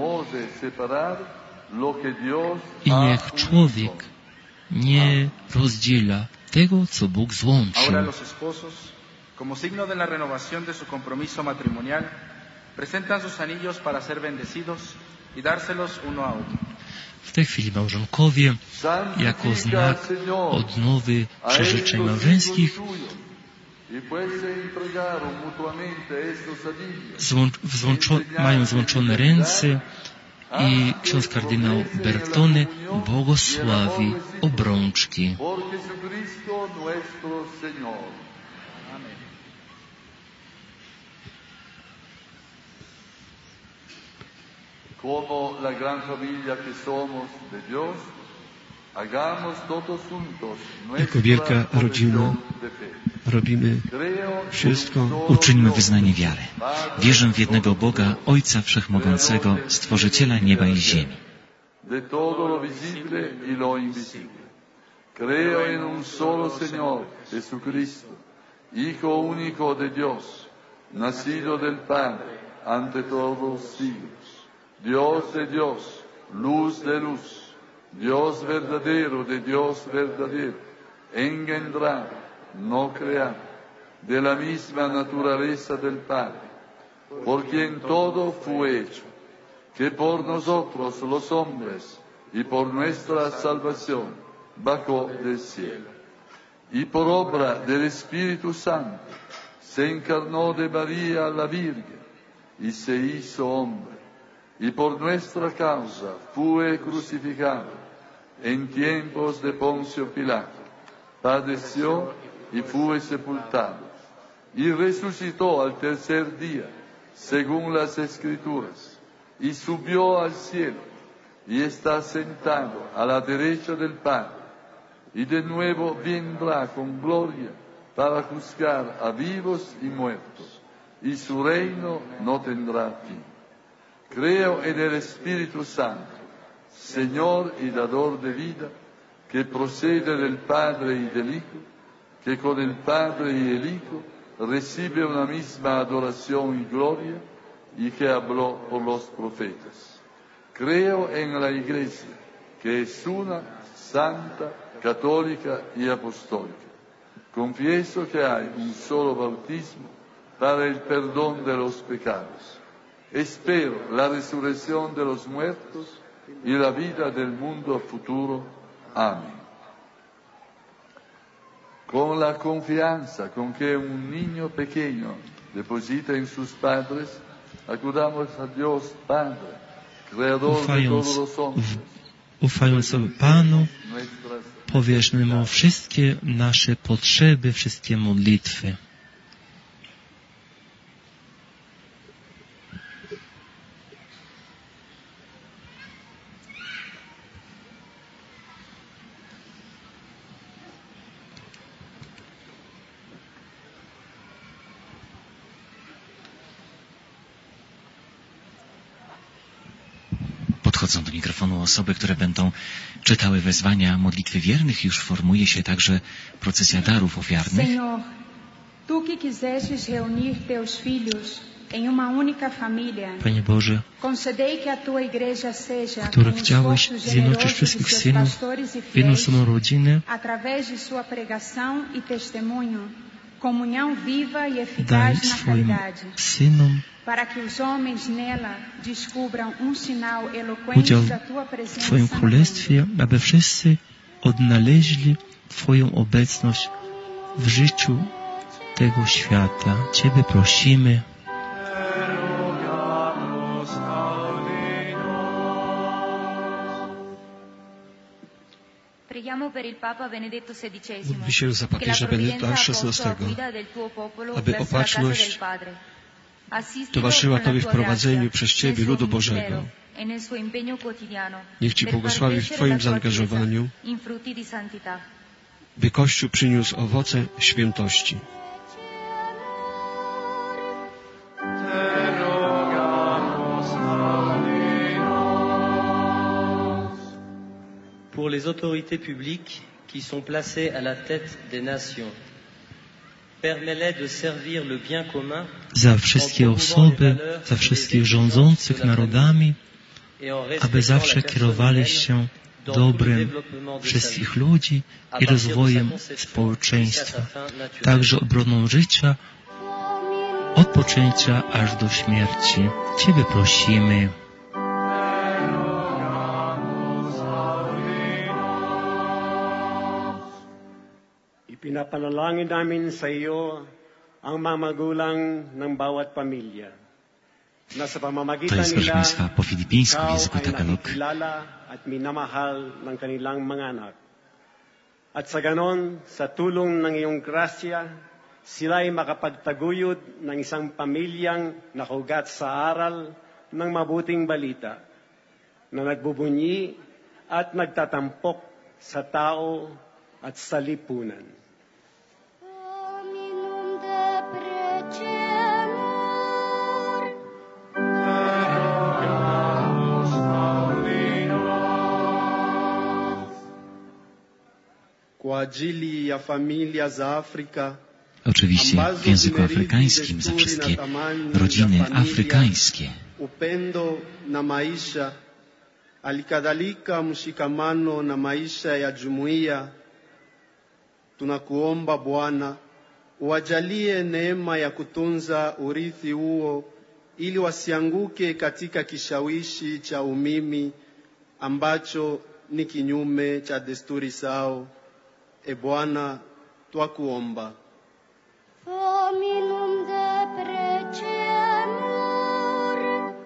i niech człowiek nie rozdziela tego, co Bóg złączył. Como signo de la renovación de su compromiso matrimonial, presentan sus anillos para ser bendecidos y dárselos uno a otro. W tej chwili małżonkowie, jako znak odnowy przyrzeczeń małżeńskich, złączo, mają złączone ręce i ksiądz kardynał Bertone błogosławi obrączki. Como la gran familia que somos de Dios, hagamos todos juntos jako wielka rodzina robimy wszystko. Uczyńmy wyznanie wiary. Wierzę w jednego Boga, Ojca Wszechmogącego, Stworzyciela nieba i ziemi. De todo lo visible y lo invisible. Creo en un solo Señor, Jesucristo, Hijo único de Dios, nacido del Padre ante todos los siglos. Dios de Dios, luz de luz, Dios verdadero de Dios verdadero, engendrado, no creado, de la misma naturaleza del Padre, por quien todo fue hecho, que por nosotros los hombres y por nuestra salvación bajó del cielo. Y por obra del Espíritu Santo se encarnó de María la Virgen y se hizo hombre. Y por nuestra causa fue crucificado en tiempos de Poncio Pilato, padeció y fue sepultado, y resucitó al tercer día, según las Escrituras, y subió al cielo, y está sentado a la derecha del Padre, y de nuevo vendrá con gloria para juzgar a vivos y muertos, y su reino no tendrá fin. Creo en el Espíritu Santo, Señor y dador de vida, que procede del Padre y del Hijo, que con el Padre y el Hijo recibe una misma adoración y gloria, y que habló por los profetas. Creo en la Iglesia, que es una, santa, católica y apostólica. Confieso que hay un solo bautismo para el perdón de los pecados. Espero la resurrección de los muertos y la vida del mundo futuro. Amén. Con la confianza con que un niño pequeño deposita en sus padres, acudamos a Dios Padre, Creador de todos los hombres. Ufając Panu, powierzmy Mu wszystkie nasze potrzeby, wszystkie modlitwy. Podchodzą do mikrofonu osoby, które będą czytały wezwania modlitwy wiernych. Już formuje się także procesja darów ofiarnych. Senhor, Tu que quisestes reunir Teus filhos em uma única família, Panie Boże, concedei que a Tua igreja seja, który com chciałeś esforço zjednoczyć generoso de wszystkich seus synów pastores e w jedną fiéis, samą rodzinę, através de sua pregação e testemunho, comunhão viva e daj eficaz na swoim caridade, synom para que os homens nela descubram um sinal eloquente udział da Tua w presença Twoim no mundo. Królestwie, aby wszyscy odnaleźli Twoją obecność w życiu tego świata. Ciebie prosimy. Módlmy się za papieża Benedykta szesnastego, aby opatrzność towarzyszyła Tobie w prowadzeniu przez Ciebie ludu Bożego. Niech Ci błogosławi w Twoim zaangażowaniu, by Kościół przyniósł owoce świętości. Pour les autorités publiques qui sont placées à la tête des nations, permets-les de servir le bien commun. Za wszystkie osoby, za wszystkich rządzących narodami, aby zawsze kierowali się dobrem wszystkich ludzi i rozwojem społeczeństwa, także obroną życia, od poczęcia aż do śmierci. Ciebie prosimy. Ipinapanalangin namin sa iyo ang mga magulang ng bawat pamilya. To jest, proszę Państwa, po filipińsku w języku Tagalog. At minamahal ng kanilang mga anak. At sa ganon, sa tulong ng iyong grasya, sila'y makapagtaguyod ng isang pamilyang nakugat sa aral ng mabuting balita na nagbubunyi at nagtatampok sa tao at sa lipunan. Oczywiście w języku afrykańskim za wszystkie rodziny afrykańskie. Upendo na maisha, alikadhalika mshikamano na maisha ya jumuiya. Tunakuomba Bwana, uwajalie neema ya kutunza urithi huo ili wasianguke katika kishawishi cha umimi ambacho ni kinyume cha desturi zao. E Bwana, twakuomba. Hominum de precemur.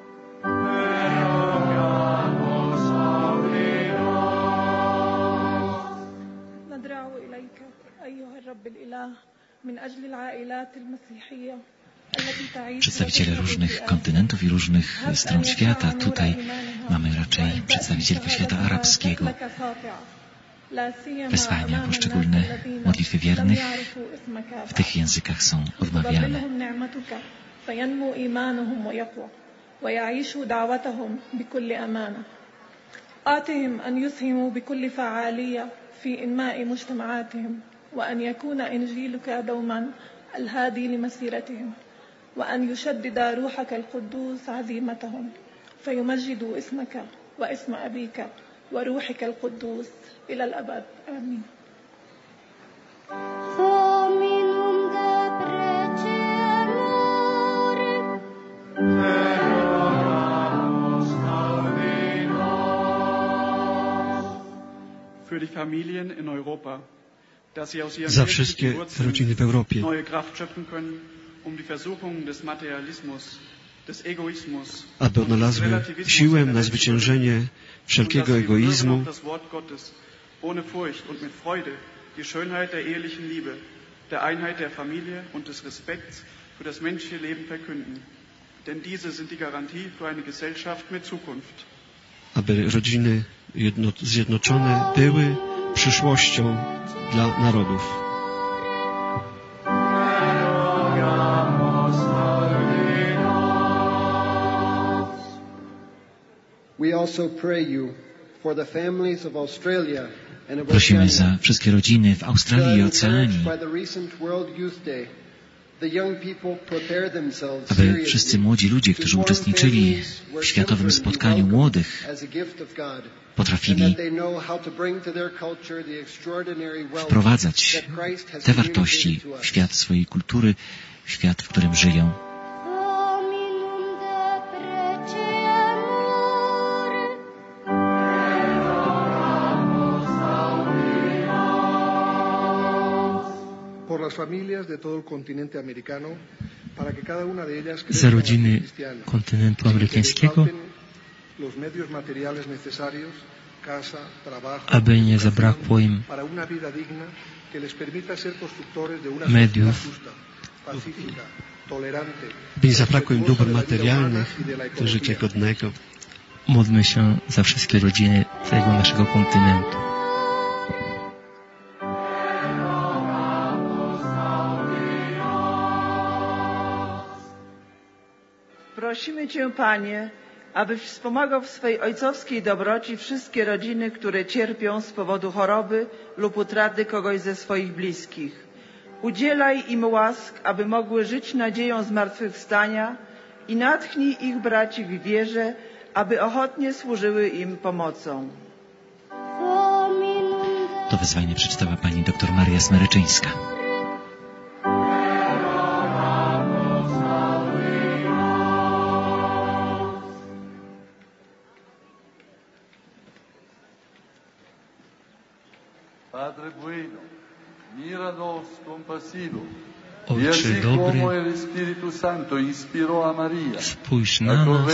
ندعو إليك أيها الرب الإله من أجل العائلات المسيحية. Przedstawiciele różnych kontynentów i różnych stron świata. Tutaj mamy raczej przedstawicielkę świata arabskiego. Wezwania poszczególne modlitwy wiernych w tych językach są odmawiane. آتهم أن يسهموا بكل فعالية في إنماء مجتمعاتهم وأن يكون إنجيلك دوما الهادي لمسيرتهم وأن يشدد روحك القدوس عزيمتهم فيمجدوا اسمك واسم أبيك وروحك القدوس إلى الأبد آمين. Za wszystkie rodziny w Europie, aby odnalazły siłę na zwyciężenie wszelkiego egoizmu, ohne Furcht und mit Freude die Schönheit der ehelichen Liebe, der Einheit der Familie und des Respekts für das menschliche Leben verkünden. Denn diese sind die Garantie für eine Gesellschaft mit Zukunft. Aby rodziny jedno, zjednoczone były przyszłością dla narodów. We also pray you for the families of Australia. Prosimy za wszystkie rodziny w Australii i Oceanii, aby wszyscy młodzi ludzie, którzy uczestniczyli w światowym spotkaniu młodych, potrafili wprowadzać te wartości w świat swojej kultury, w świat, w którym żyją. Za rodziny kontynentu amerykańskiego, aby nie zabrakło im mediów, by nie zabrakło im dóbr materialnych do życia godnego. Módlmy się za wszystkie rodziny tego naszego kontynentu. Prosimy Cię, Panie, abyś wspomagał w swej ojcowskiej dobroci wszystkie rodziny, które cierpią z powodu choroby lub utraty kogoś ze swoich bliskich. Udzielaj im łask, aby mogły żyć nadzieją zmartwychwstania i natchnij ich braci w wierze, aby ochotnie służyły im pomocą. To wezwanie przeczytała pani dr Maria Smeryczyńska. Padre bueno, mira nos compasivo. Ojcze dobry, spójrz na nas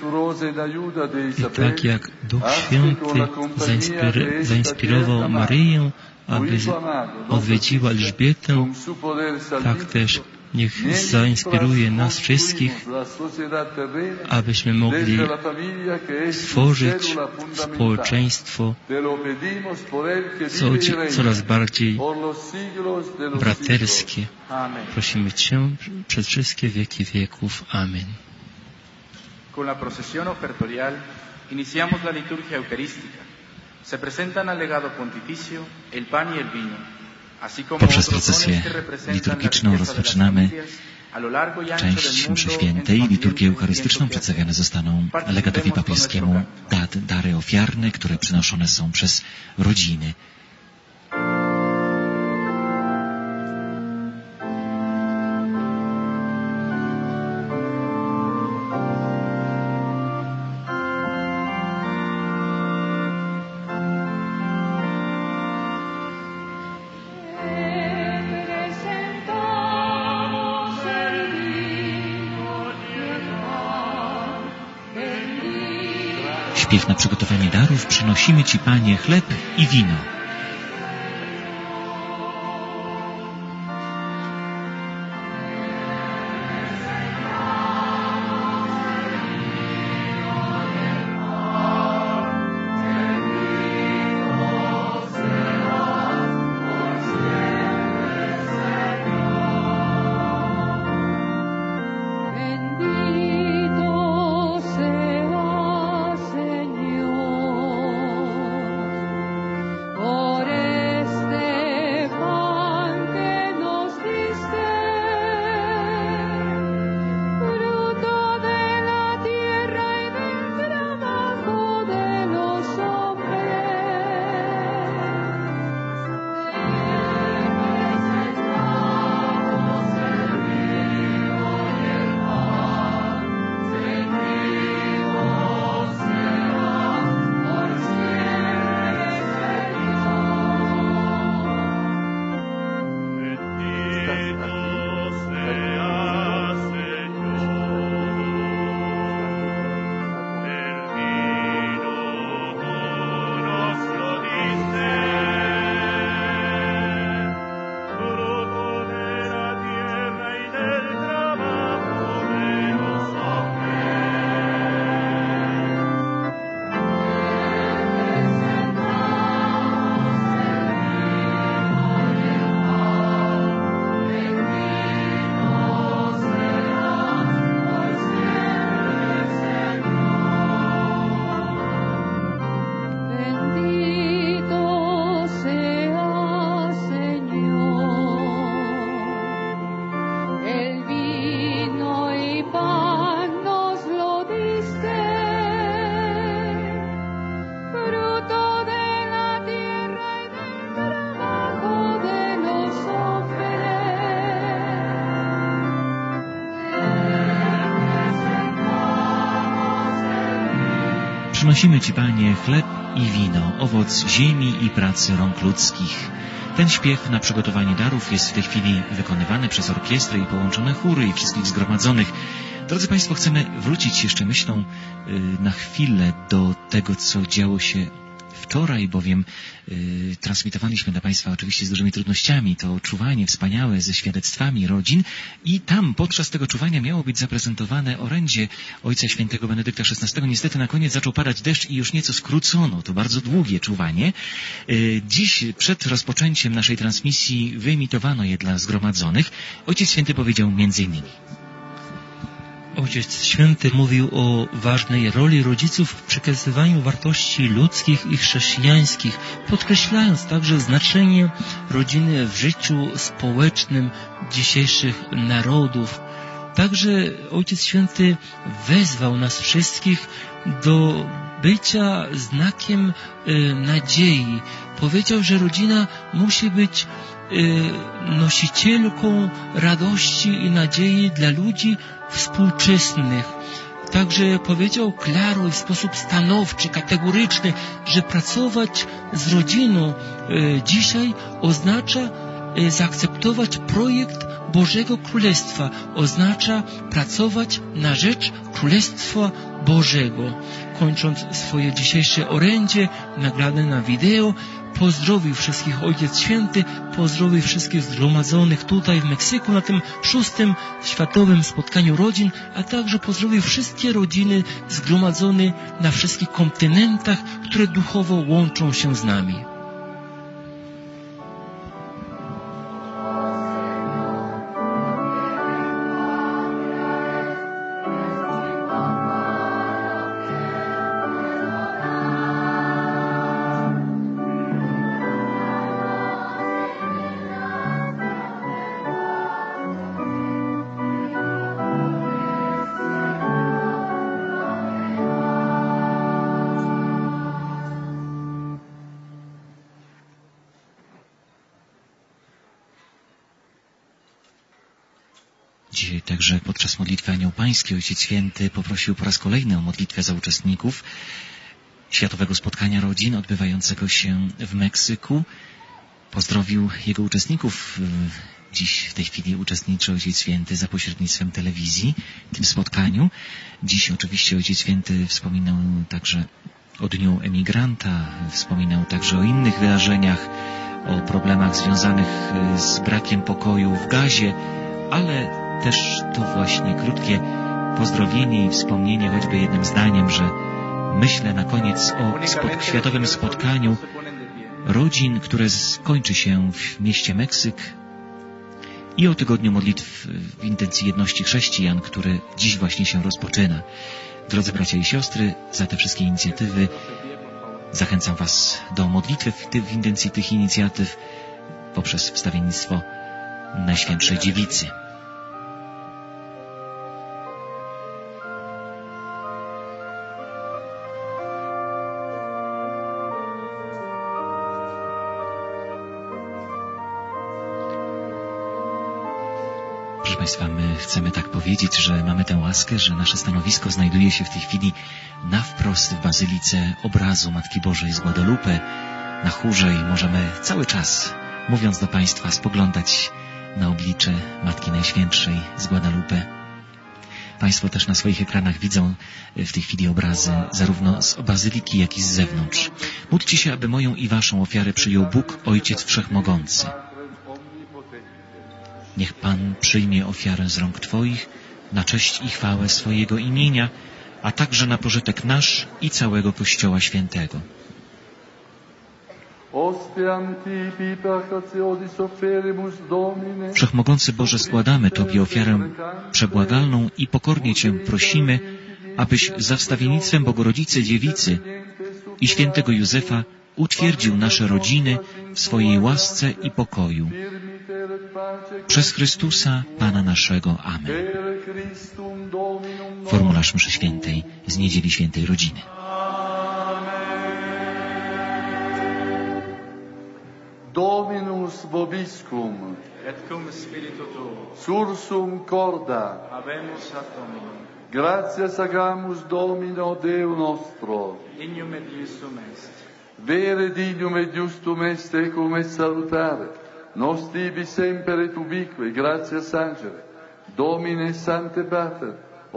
i tak jak Duch Święty zainspiry, zainspirował Maryję, aby odwiedziła Elżbietę, tak też niech zainspiruje nas wszystkich, abyśmy mogli stworzyć społeczeństwo coraz bardziej braterskie. Prosimy Cię przez wszystkie wieki wieków. Amen. Con la procesión ofertorial iniciamos la liturgia eucarística. Se presentan al legado pontificio el pan y el vino. Poprzez procesję liturgiczną rozpoczynamy część mszy świętej. Liturgię eucharystyczną przedstawione zostaną legatowi papieskiemu dat, dary ofiarne, które przynoszone są przez rodziny. Śpiew na przygotowanie darów. Przynosimy Ci, Panie, chleb i wino. Przynosimy Ci, Panie, chleb i wino, owoc ziemi i pracy rąk ludzkich. Ten śpiew na przygotowanie darów jest w tej chwili wykonywany przez orkiestrę i połączone chóry i wszystkich zgromadzonych. Drodzy Państwo, chcemy wrócić jeszcze myślą na chwilę do tego, co działo się wczoraj, bowiem y, transmitowaliśmy dla Państwa oczywiście z dużymi trudnościami to czuwanie wspaniałe ze świadectwami rodzin i tam podczas tego czuwania miało być zaprezentowane orędzie Ojca Świętego Benedykta szesnastego. Niestety na koniec zaczął padać deszcz i już nieco skrócono to bardzo długie czuwanie. Y, dziś przed rozpoczęciem naszej transmisji wyemitowano je dla zgromadzonych. Ojciec Święty powiedział między innymi: Ojciec Święty mówił o ważnej roli rodziców w przekazywaniu wartości ludzkich i chrześcijańskich, podkreślając także znaczenie rodziny w życiu społecznym dzisiejszych narodów. Także Ojciec Święty wezwał nas wszystkich do bycia znakiem y, nadziei. Powiedział, że rodzina musi być nosicielką radości i nadziei dla ludzi współczesnych. Także powiedział klaro i w sposób stanowczy, kategoryczny, że pracować z rodziną dzisiaj oznacza zaakceptować projekt Bożego Królestwa, oznacza pracować na rzecz Królestwa Bożego. Kończąc swoje dzisiejsze orędzie nagrane na wideo, pozdrowił wszystkich Ojciec Święty, pozdrowił wszystkich zgromadzonych tutaj w Meksyku na tym szóstym światowym spotkaniu rodzin, a także pozdrowił wszystkie rodziny zgromadzone na wszystkich kontynentach, które duchowo łączą się z nami. Dzisiaj także podczas modlitwy Anioł Pański Ojciec Święty poprosił po raz kolejny o modlitwę za uczestników Światowego Spotkania Rodzin odbywającego się w Meksyku. Pozdrowił jego uczestników. Dziś w tej chwili uczestniczy Ojciec Święty za pośrednictwem telewizji w tym spotkaniu. Dziś oczywiście Ojciec Święty wspominał także o Dniu Emigranta, wspominał także o innych wydarzeniach, o problemach związanych z brakiem pokoju w Gazie, ale też to właśnie krótkie pozdrowienie i wspomnienie choćby jednym zdaniem, że myślę na koniec o spot- światowym spotkaniu rodzin, które skończy się w mieście Meksyk, i o tygodniu modlitw w intencji jedności chrześcijan, który dziś właśnie się rozpoczyna. Drodzy bracia i siostry, za te wszystkie inicjatywy zachęcam Was do modlitwy w, ty- w intencji tych inicjatyw poprzez wstawiennictwo Najświętszej Dziewicy. Proszę Państwa, my chcemy tak powiedzieć, że mamy tę łaskę, że nasze stanowisko znajduje się w tej chwili na wprost w Bazylice Obrazu Matki Bożej z Guadalupe, na chórze, i możemy cały czas, mówiąc do Państwa, spoglądać na oblicze Matki Najświętszej z Guadalupe. Państwo też na swoich ekranach widzą w tej chwili obrazy zarówno z Bazyliki, jak i z zewnątrz. Módlcie się, aby moją i Waszą ofiarę przyjął Bóg, Ojciec Wszechmogący. Niech Pan przyjmie ofiarę z rąk Twoich na cześć i chwałę swojego imienia, a także na pożytek nasz i całego Kościoła Świętego. Wszechmogący Boże, składamy Tobie ofiarę przebłagalną i pokornie Cię prosimy, abyś za wstawiennictwem Bogorodzicy Dziewicy i świętego Józefa utwierdził nasze rodziny w swojej łasce i pokoju. Przez Chrystusa, Pana naszego. Amen. Formularz mszy świętej z Niedzieli Świętej Rodziny. Dominus vobiscum, et cum spiritu tuo, sursum corda, habemus ad Dominum. Gratias agamus Domino Deo nostro, Dignum et justum est. Vere dignum et justum est ecum et salutare, nos tibi semper et ubique, gratias angele, Domine Sancte Pater,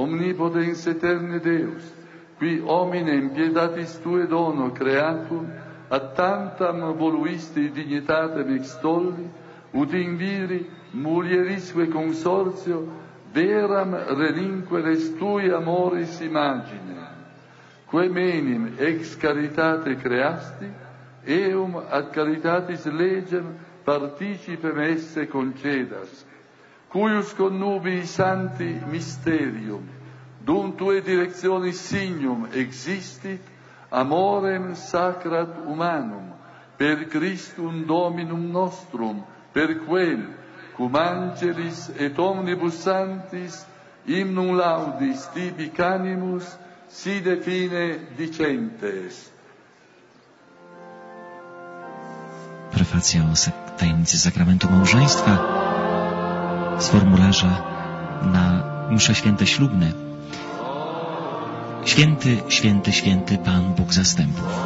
omnipotens eterne Deus, qui hominem pietatis Tue dono creatum, a tantam voluisti dignitatem extolli, ut in viri mulierisque consortio veram relinqueres tui amoris imagine, quae menim ex caritate creasti, eum ad caritatis legem participem esse concedas, cuius connubii santi mysterium, dum tue directionis signum existit, amorem sacrat humanum, per Christum Dominum nostrum, per quem, cum angelis et omnibus santis, hymnum laudis tibi canimus, si define dicentes. Prefacja o sak- tajemnicy sakramentu małżeństwa z formularza na msze święte ślubne. Święty, święty, święty Pan Bóg zastępów.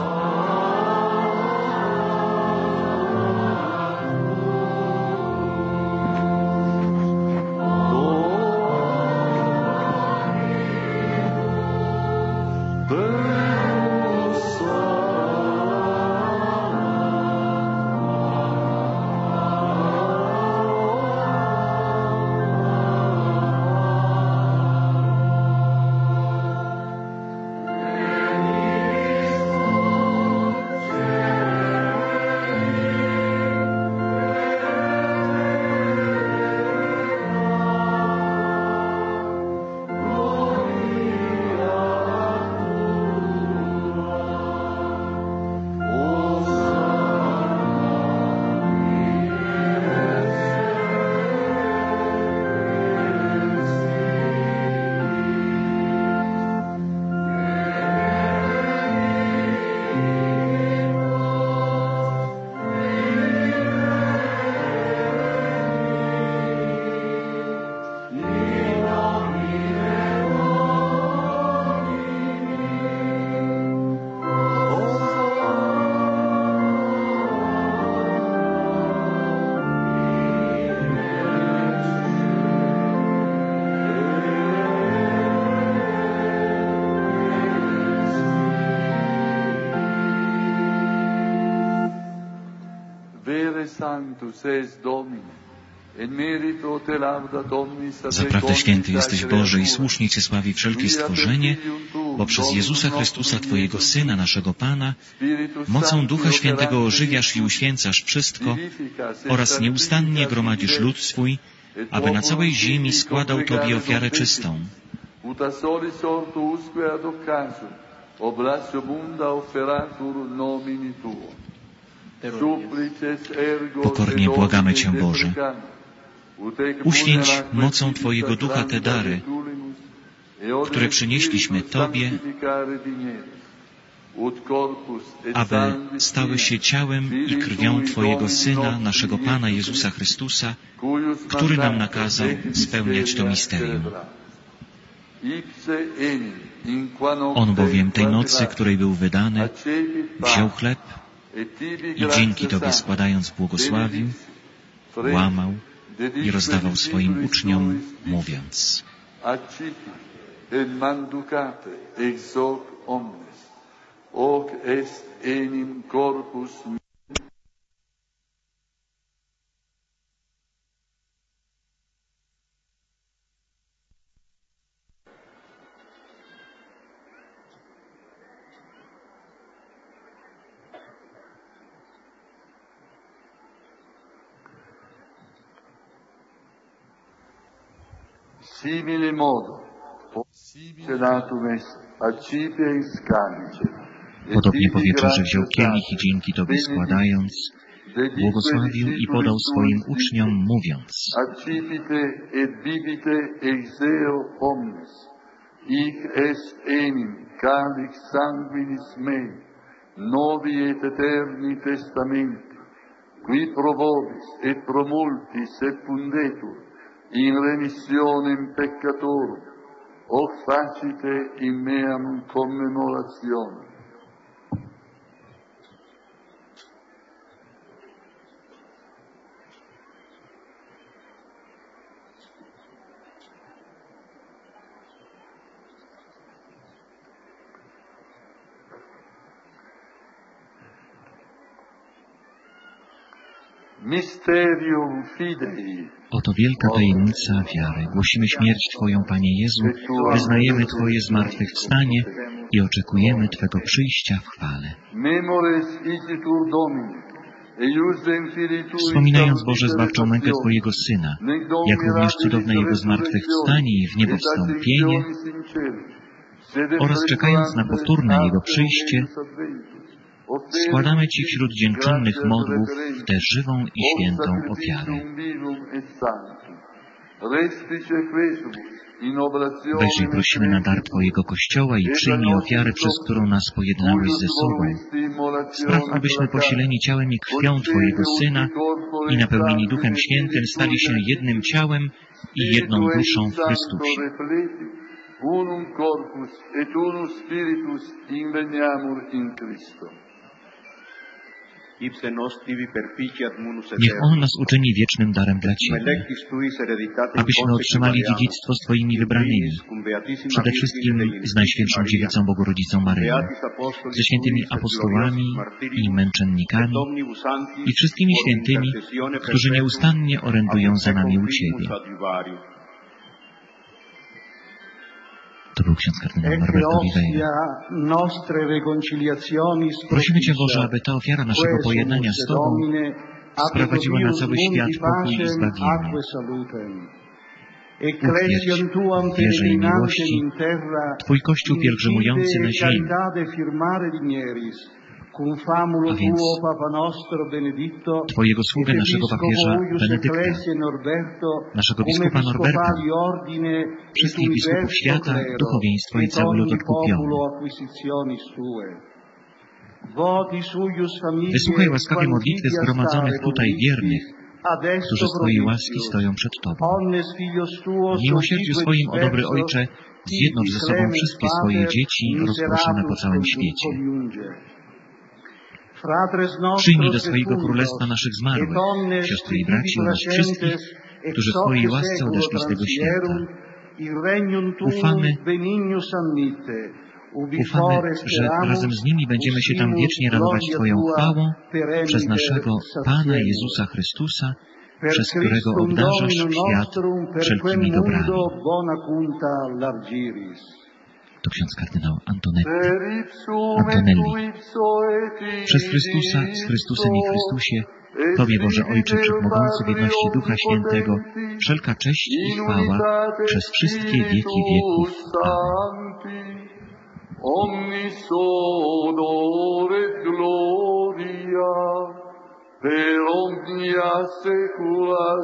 Zaprawdę święty jesteś Boże i słusznie Cię sławi wszelkie stworzenie, bo przez Jezusa Chrystusa, Twojego Syna, naszego Pana, mocą Ducha Świętego ożywiasz i uświęcasz wszystko oraz nieustannie gromadzisz lud swój, aby na całej ziemi składał Tobie ofiarę czystą. Pokornie błagamy Cię, Boże, uświęć mocą Twojego Ducha te dary, które przynieśliśmy Tobie, aby stały się ciałem i krwią Twojego Syna, naszego Pana Jezusa Chrystusa, który nam nakazał spełniać to misterium. On bowiem tej nocy, której był wydany, wziął chleb i dzięki Tobie składając błogosławił, łamał i rozdawał swoim uczniom, mówiąc: hoc est enim corpus simile modo sedatum est accipiens canice. Podobnie po wieczorze wziął kielich i dzięki Tobie składając, błogosławił i podał swoim uczniom, mówiąc: accipite et bibite ex eo omnes, hic est enim calix sanguinis mei, novi et eterni testamenti, qui pro vobis et pro multis secundetur in remissionem peccatorum, hoc facite in meam commemorationem. Mysterium fidei. Oto wielka tajemnica wiary. Głosimy śmierć Twoją, Panie Jezu, wyznajemy Twoje zmartwychwstanie i oczekujemy Twego przyjścia w chwale. Wspominając, Boże, zbawczą mękę Twojego Syna, jak również cudowne Jego zmartwychwstanie i w niebo wstąpienie, oraz czekając na powtórne Jego przyjście, składamy Ci wśród dziękczynnych modłów tę żywą i świętą ofiarę. Weź i prosimy na dar Twojego Kościoła i przyjmij ofiarę, przez którą nas pojednałeś ze sobą. Spraw, abyśmy posileni ciałem i krwią Twojego Syna i napełnieni Duchem Świętym stali się jednym ciałem i jedną duszą w Chrystusie. Unum corpus et unus spiritus inveniamur in Christo. Niech On nas uczyni wiecznym darem dla Ciebie, abyśmy otrzymali dziedzictwo z Twoimi wybranymi, przede wszystkim z Najświętszą Dziewicą Bogorodzicą Maryją, ze świętymi apostołami i męczennikami i wszystkimi świętymi, którzy nieustannie orędują za nami u Ciebie. To był ksiądz kardynał Norberto Viveira. Prosimy Cię, Boże, aby ta ofiara naszego pojednania z Tobą sprowadziła na cały świat pokój i zbawienie. Utwierdź w wierze i miłości Twój Kościół pielgrzymujący na ziemi, a więc Twojego sługę, naszego papieża Benedykta, naszego biskupa Norberta, wszystkich biskupów świata, duchowieństwo i cały lud odkupiony. Wysłuchaj łaskawie modlitwy zgromadzonych tutaj wiernych, którzy z Twojej łaski stoją przed Tobą. W miłosierdziu swoim, o dobry Ojcze, zjednocz ze sobą wszystkie swoje dzieci rozproszone po całym świecie. Przyjmij do swojego królestwa naszych zmarłych, siostry i braci oraz wszystkich, którzy w Twojej łasce odeszli z tego świata. Ufamy, ufamy, że razem z nimi będziemy się tam wiecznie radować Twoją chwałą przez naszego Pana Jezusa Chrystusa, przez którego obdarzasz świat wszelkimi dobrami. To ksiądz kardynał Antonetti. Antonelli. Przez Chrystusa, z Chrystusem i w Chrystusie, Tobie, Boże Ojcze Wszechmogący w jedności Ducha Świętego, wszelka cześć i chwała przez wszystkie wieki wieków. Amen. Omnis honor et gloria per omnia saecula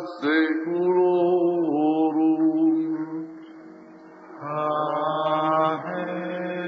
saeculorum. Amen.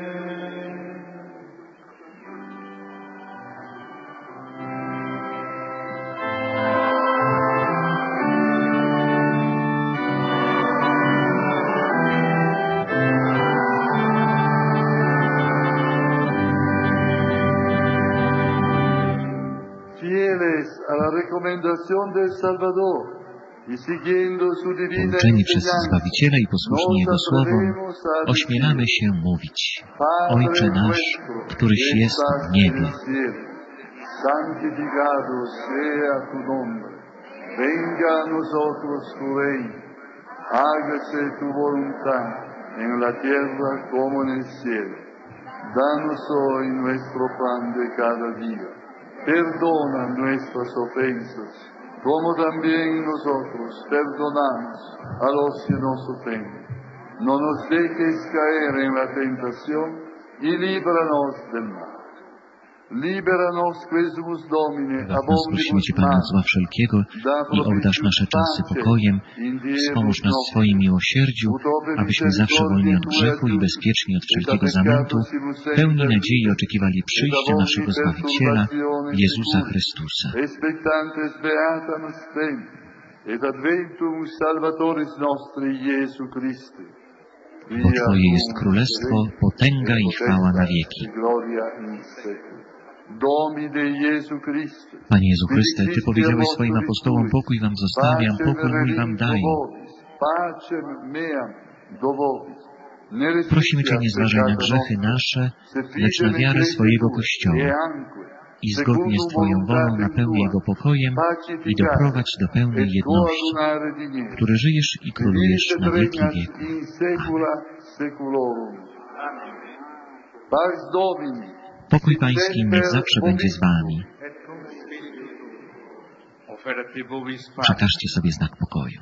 Fieles a la recomendación del Salvador, pouczeni przez Zbawiciela i posłuszni Jego słowom, ośmielamy się mówić: Ojcze nasz, któryś jest w niebie. Santificado sea tu nombre. Venga a nosotros tu reino. Hágase tu voluntad en la tierra como en el cielo. Danos hoy nuestro pan de cada día. Perdona nuestras ofensas, como también nosotros perdonamos a los que nos ofenden. No nos dejes caer en la tentación y líbranos del mal. Liberanos Christus Domine, Baw nas prosimy Cię, Panie, od zła wszelkiego i obdarz nasze czasy pokojem. Wspomóż nas w swoim miłosierdziu, abyśmy zawsze wolni od grzechu i bezpieczni od wszelkiego zamętu, pełni nadziei oczekiwali przyjścia naszego Zbawiciela, Jezusa Chrystusa. Bo Twoje jest królestwo, potęga i chwała na wieki. Panie Jezu Chryste, Ty powiedziałeś swoim apostołom: pokój Wam zostawiam, pokój mój Wam daję. Prosimy Cię, nie zważaj na grzechy nasze, lecz na wiarę swojego Kościoła i zgodnie z Twoją wolą napełnij go pokojem i doprowadź do pełnej jedności, który żyjesz i królujesz na wieki wieków. Pokój Pański niech zawsze będzie z Wami. Przekażcie sobie znak pokoju.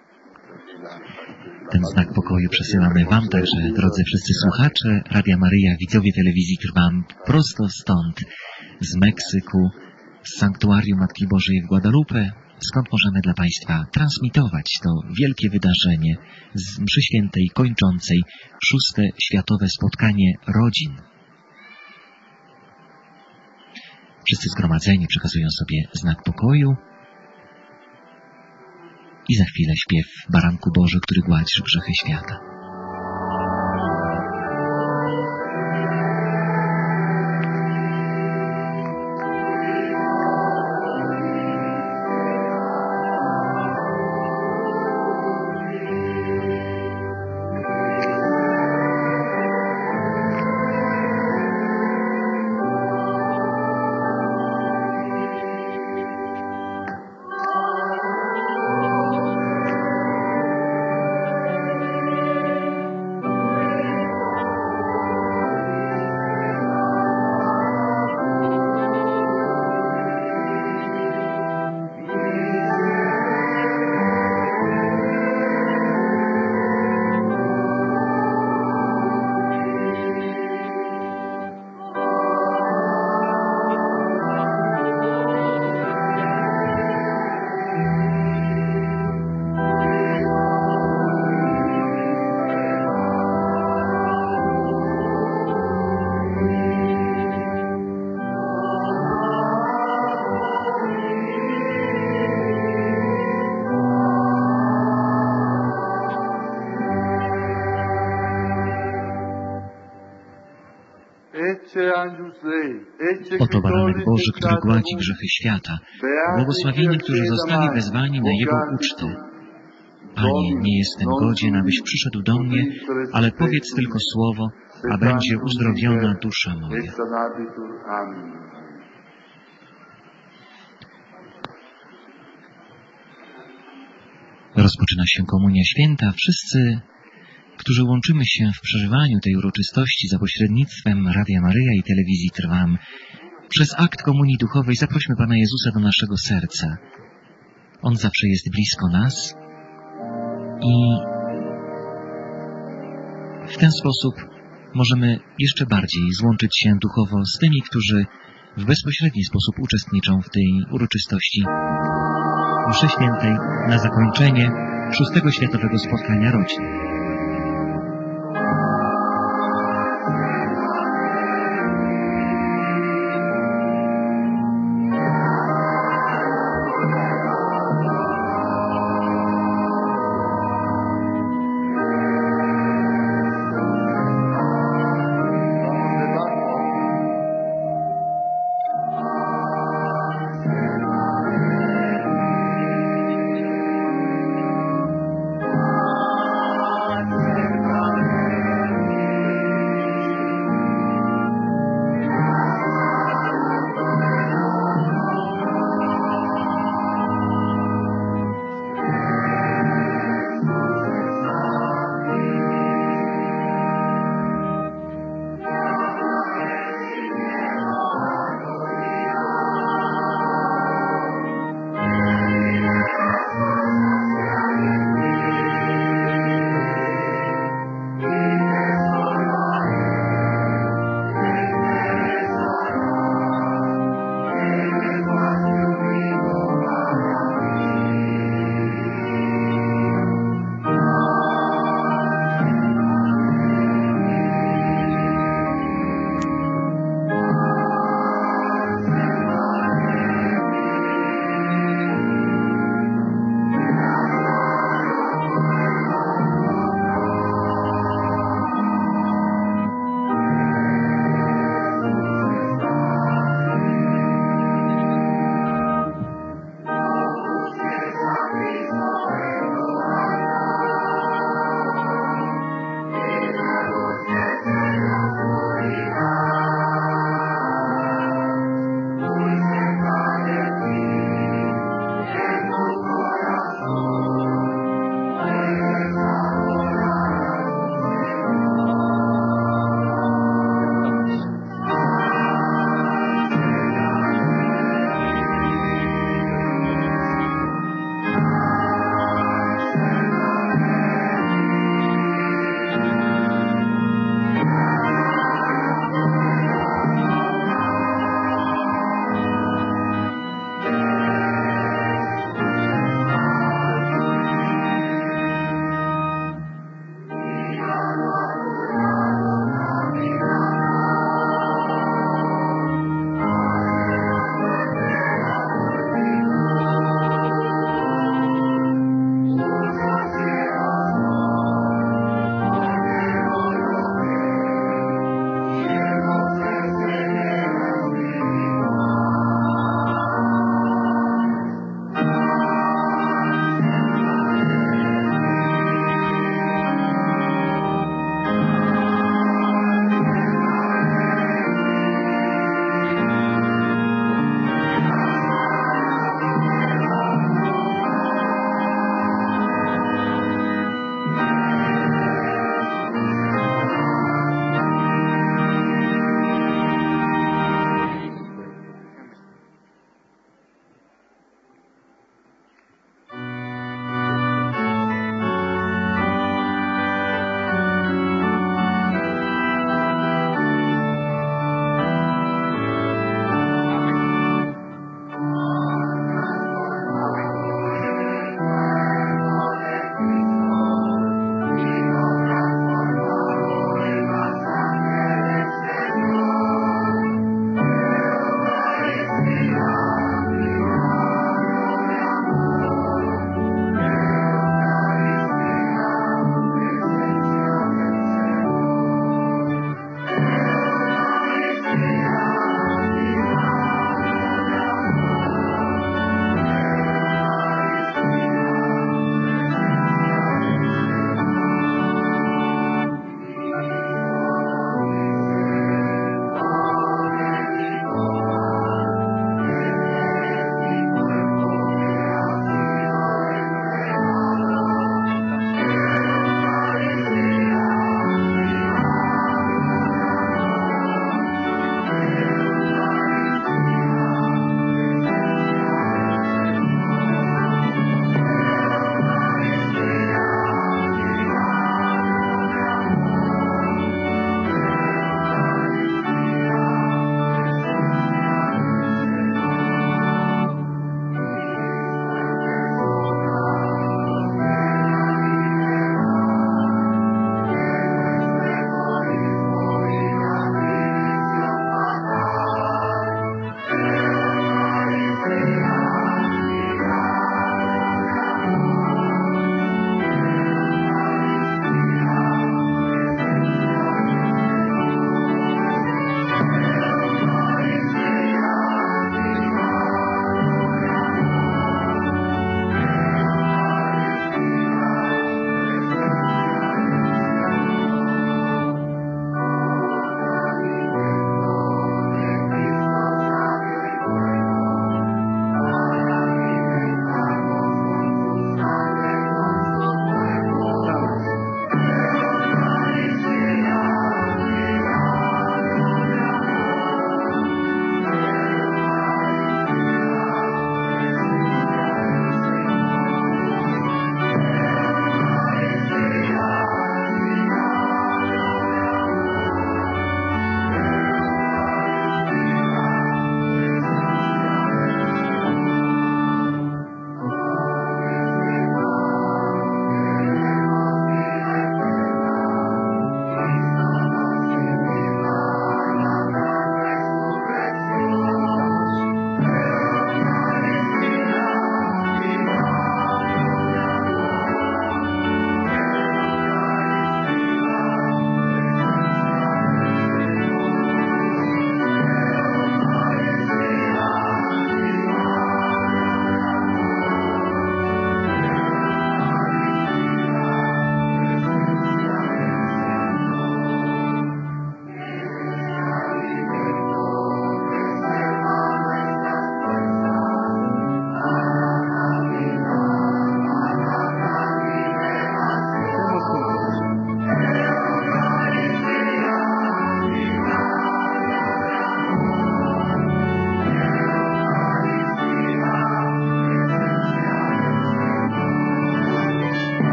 Ten znak pokoju przesyłamy Wam także, drodzy wszyscy słuchacze Radia Maryja, widzowie telewizji Trwam, prosto stąd, z Meksyku, z Sanktuarium Matki Bożej w Guadalupe, skąd możemy dla Państwa transmitować to wielkie wydarzenie z mszy świętej kończącej szóste światowe spotkanie rodzin. Wszyscy zgromadzeni przekazują sobie znak pokoju i za chwilę śpiew Baranku Boży, który gładzisz grzechy świata. Oto Baranek Boży, który gładzi grzechy świata. Błogosławieni, którzy zostali wezwani na Jego ucztę. Panie, nie jestem godzien, abyś przyszedł do mnie, ale powiedz tylko słowo, a będzie uzdrowiona dusza moja. Rozpoczyna się Komunia Święta. Wszyscy, którzy łączymy się w przeżywaniu tej uroczystości za pośrednictwem Radia Maryja i telewizji Trwam, przez akt komunii duchowej zaprośmy Pana Jezusa do naszego serca. On zawsze jest blisko nas i w ten sposób możemy jeszcze bardziej złączyć się duchowo z tymi, którzy w bezpośredni sposób uczestniczą w tej uroczystości mszy świętej na zakończenie szóstego światowego spotkania rodzin.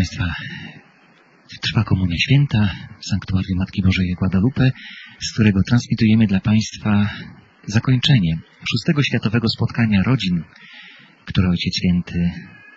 Państwa, trwa Komunia Święta w Sanktuarium Matki Bożej Guadalupe, z którego transmitujemy dla Państwa zakończenie szóstego światowego spotkania rodzin, które Ojciec Święty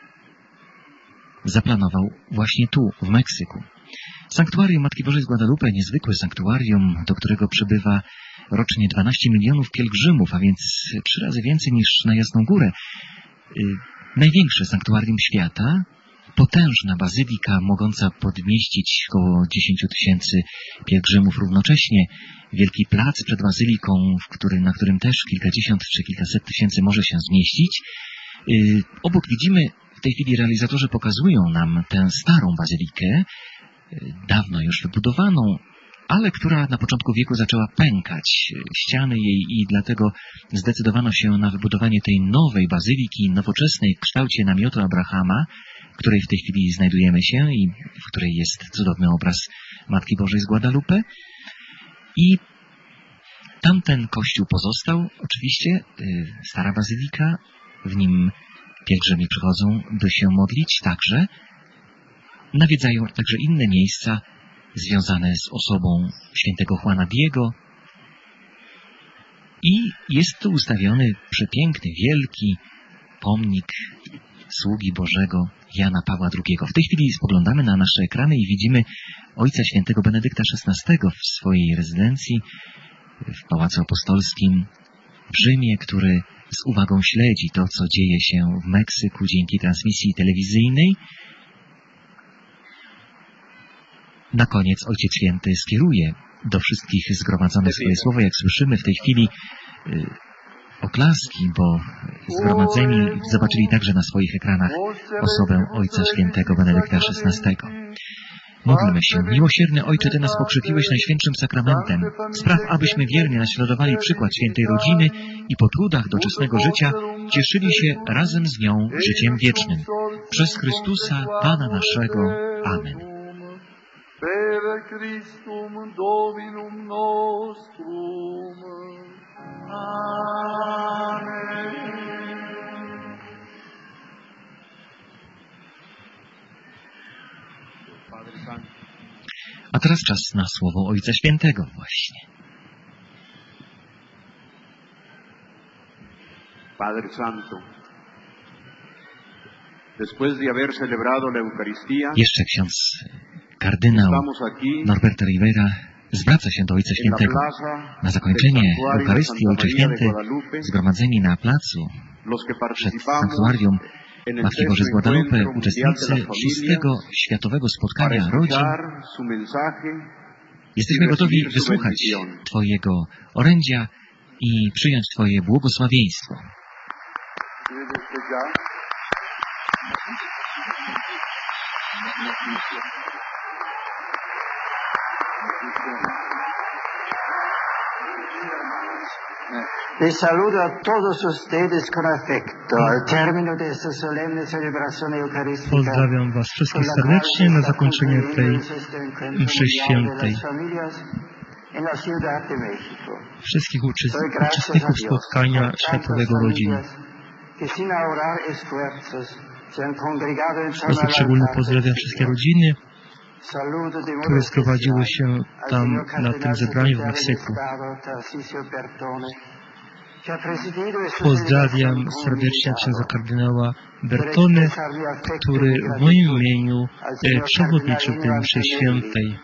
zaplanował właśnie tu, w Meksyku. Sanktuarium Matki Bożej z Guadalupe, niezwykłe sanktuarium, do którego przybywa rocznie dwanaście milionów pielgrzymów, a więc trzy razy więcej niż na Jasną Górę. Największe sanktuarium świata, potężna bazylika mogąca podmieścić około dziesięć tysięcy pielgrzymów równocześnie, wielki plac przed bazyliką, w który, na którym też kilkadziesiąt czy kilkaset tysięcy może się zmieścić. Yy, obok widzimy, w tej chwili realizatorzy pokazują nam tę starą bazylikę, yy, dawno już wybudowaną, ale która na początku wieku zaczęła pękać, ściany jej, i dlatego zdecydowano się na wybudowanie tej nowej bazyliki, nowoczesnej, w kształcie namiotu Abrahama, w której w tej chwili znajdujemy się i w której jest cudowny obraz Matki Bożej z Guadalupe. I tamten kościół pozostał, oczywiście, stara bazylika, w nim pielgrzymi przychodzą, by się modlić także. Nawiedzają także inne miejsca związane z osobą świętego Juana Diego. I jest tu ustawiony przepiękny, wielki pomnik sługi Bożego Jana Pawła drugiego. W tej chwili spoglądamy na nasze ekrany i widzimy Ojca Świętego Benedykta szesnastego w swojej rezydencji w Pałacu Apostolskim w Rzymie, który z uwagą śledzi to, co dzieje się w Meksyku dzięki transmisji telewizyjnej. Na koniec Ojciec Święty skieruje do wszystkich zgromadzonych swoje słowo. Jak słyszymy w tej chwili y, oklaski, bo zgromadzeni zobaczyli także na swoich ekranach osobę Ojca Świętego Benedykta szesnastego. Módlmy się. Miłosierny Ojcze, Ty nas pokrzepiłeś Najświętszym Sakramentem. Spraw, abyśmy wiernie naśladowali przykład świętej rodziny i po trudach doczesnego życia cieszyli się razem z nią życiem wiecznym. Przez Chrystusa, Pana naszego. Amen. Per Christum Dominum nostrum. Amen. A teraz czas na słowo Ojca Świętego właśnie. Padre Santo, después de haber celebrado la Eucaristía, jeszcze ksiądz kardynał Norberto Rivera zwraca się do Ojca Świętego. Na zakończenie Eucharystii Ojcze Święty, zgromadzeni na placu przed sanktuarium Matki Bożej z Guadalupe, uczestnicy szóstego światowego spotkania rodzin, jesteśmy gotowi wysłuchać Twojego orędzia i przyjąć Twoje błogosławieństwo. Les saludo a todos ustedes con afecto al término de esta solemne celebración eucarística. Pozdrawiam Was wszystkich serdecznie na zakończenie tej mszy świętej. Wszystkich uczestników spotkania światowego rodziny. W sposób szczególny pozdrawiam wszystkie rodziny, które sprowadziły się tam na tym zebraniu w Meksyku. Pozdrawiam serdecznie księdza kardynała Bertone, który w moim imieniu przewodniczył tej mszy świętej.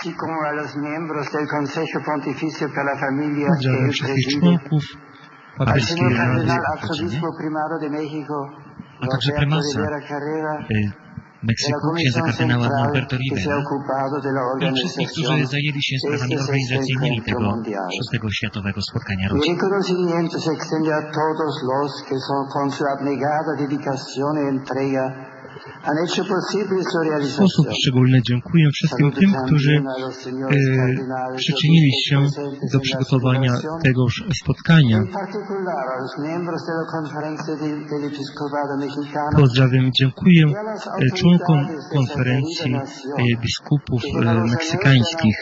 Pozdrawiam wszystkich członków papieskiej Rady Rodziny, a także prymasa Meksyku, księdza kardynała Norberto Rivera i wszystkich, którzy zajęli się sprawami organizacyjnymi tego szóstego światowego spotkania rodzin. W sposób szczególny dziękuję wszystkim tym, którzy e, przyczynili się do przygotowania tegoż spotkania. Pozdrawiam i dziękuję członkom konferencji e, biskupów e, meksykańskich.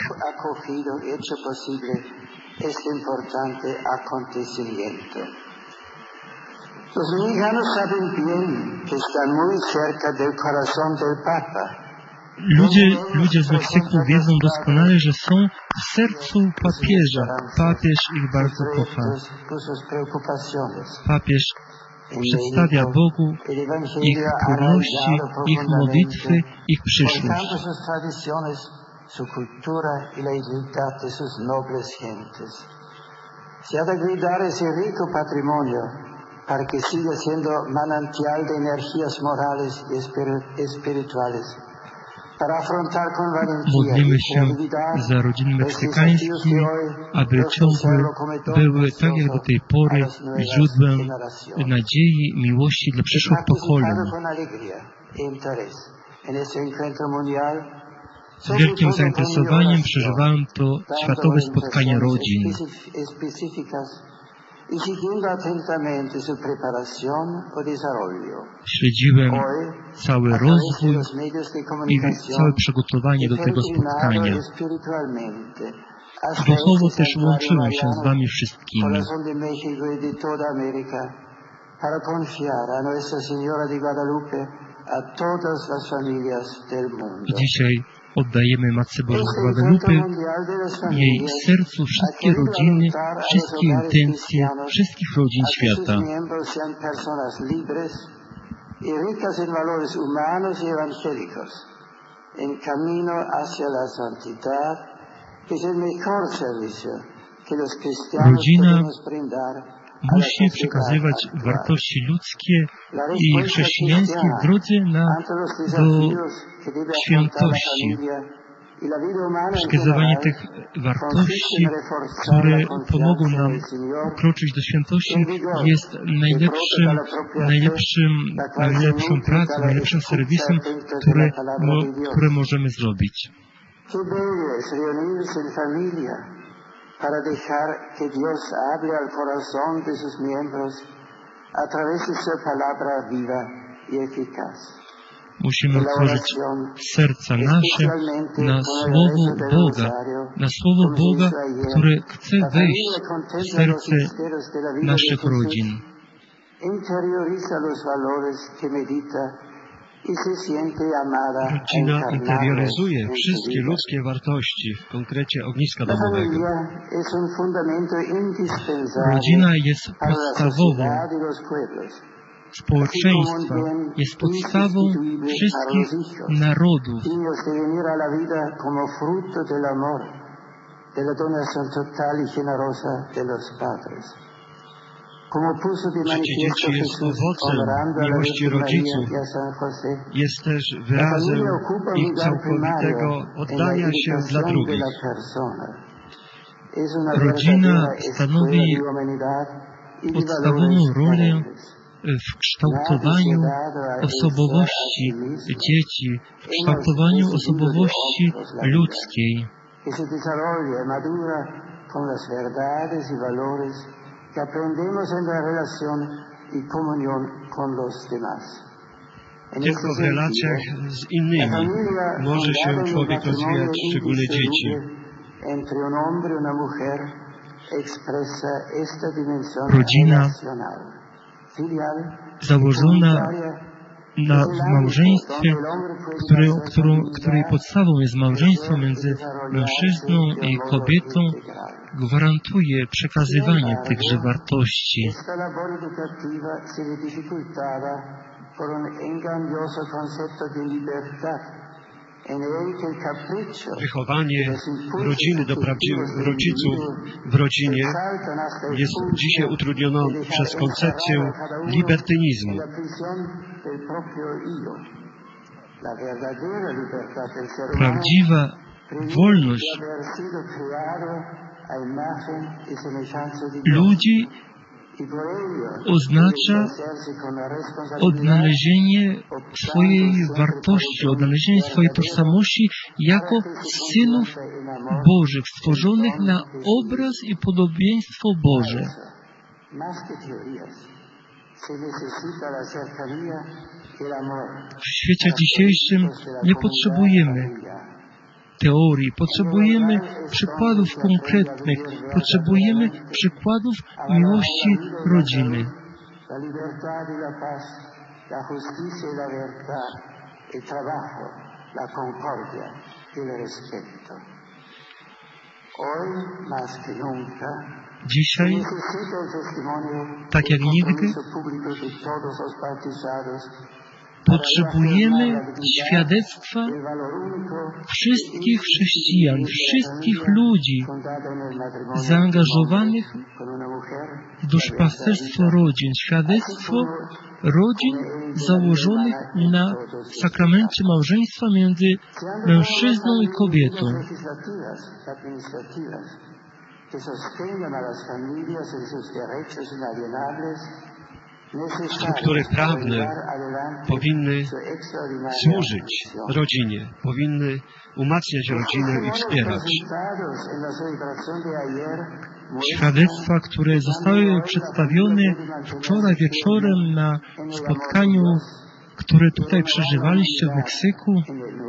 Los mexicanos saben bien que están muy cerca del corazón del Papa. Ludzie, ludzie z Meksyku wiedzą doskonale, że są w sercu papieża. Papież ich bardzo kocha. Papież przedstawia Bogu ich trudności, ich modlitwy, ich przyszłość. Su cultura y la dignidad de sus nobles gentes. Se ha de cuidar ese rico patrimonio para que siga siendo manantial de energías morales y espirituales. Modlimy się za rodziny meksykańskie, aby ciągle były, tak jak do tej pory, źródłem nadziei, miłości dla przyszłych pokoleń. Z wielkim zainteresowaniem przeżywałem to światowe spotkanie rodzin. Śledziłem cały rozwój i całe przygotowanie do tego spotkania. Duchowo też łączyłem się z Wami wszystkimi. I dzisiaj oddajemy Matce Bożej z Guadalupe, jej sercu wszystkie rodziny, wszystkie intencje, wszystkich rodzin świata. Rodzina musi przekazywać wartości ludzkie i chrześcijańskie w drodze na, do świętości. Przekazywanie tych wartości, które pomogą nam kroczyć do świętości, jest najlepszym, najlepszym, najlepszą pracą, najlepszym serwisem, które, mo, które możemy zrobić. Para dejar que Dios hable al corazón de sus miembros a través de su palabra viva y eficaz. Musimy otworzyć serca nasze na Słowo Boga, na Słowo Boga, które chce wejść w serce naszych rodzin. Rodzina interioryzuje wszystkie ludzkie wartości, w konkrecie ogniska domowego. Rodzina jest podstawową społeczeństwa, jest podstawą wszystkich narodów. Życie dzieci jest owocem miłości rodziców, jest też wyrazem ich całkowitego oddania się dla drugich. Rodzina stanowi podstawową rolę w kształtowaniu osobowości dzieci, w kształtowaniu osobowości ludzkiej. Que aprendemos en la relación y comunión con los demás. Tylko w relacjach z innymi może się człowiek rozwijać, szczególnie dzieci. Rodzina założona na małżeństwie, które, którą, której podstawą jest małżeństwo między mężczyzną i kobietą, gwarantuje przekazywanie tychże wartości. Wychowanie rodziny do prawdziwych rodziców w rodzinie jest dzisiaj utrudnione przez koncepcję libertynizmu. Prawdziwa wolność ludzi oznacza odnalezienie swojej wartości, odnalezienie swojej tożsamości jako synów Bożych, stworzonych na obraz i podobieństwo Boże. W świecie dzisiejszym nie potrzebujemy teorii, potrzebujemy przykładów konkretnych, potrzebujemy przykładów miłości rodziny. la concordia y el respeto. Hoy más que nunca dzisiaj, tak jak nigdy, potrzebujemy świadectwa wszystkich chrześcijan, wszystkich ludzi zaangażowanych w duszpasterstwo rodzin. Świadectwo rodzin założonych na sakramencie małżeństwa między mężczyzną i kobietą. Struktury prawne powinny służyć rodzinie, powinny umacniać rodzinę i wspierać. Świadectwa, które zostały przedstawione wczoraj wieczorem na spotkaniu, które tutaj przeżywaliście w Meksyku,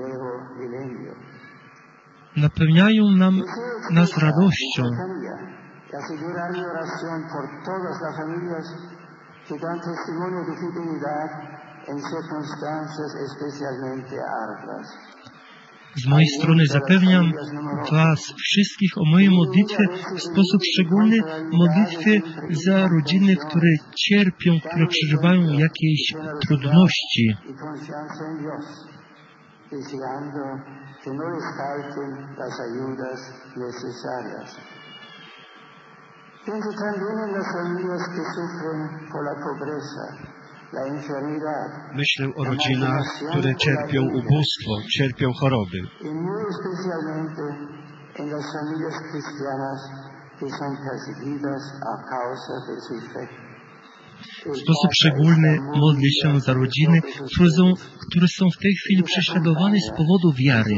napełniają nam, nas radością. que dan testimonio de fidelidad en circunstancias especialmente ardua. Z mojej strony zapewniam Was wszystkich o mojej modlitwie w sposób szczególny, modlitwie za rodziny, które cierpią, które przeżywają jakieś trudności. Pienso también en las familias que sufren por la pobreza, la enfermedad. Myślę o rodzinach, które cierpią ubóstwo, cierpią choroby. Y muy especialmente en las familias cristianas que son perseguidas a causa de su fe. W sposób szczególny modlę się za rodziny, które są, które są w tej chwili prześladowane z powodu wiary.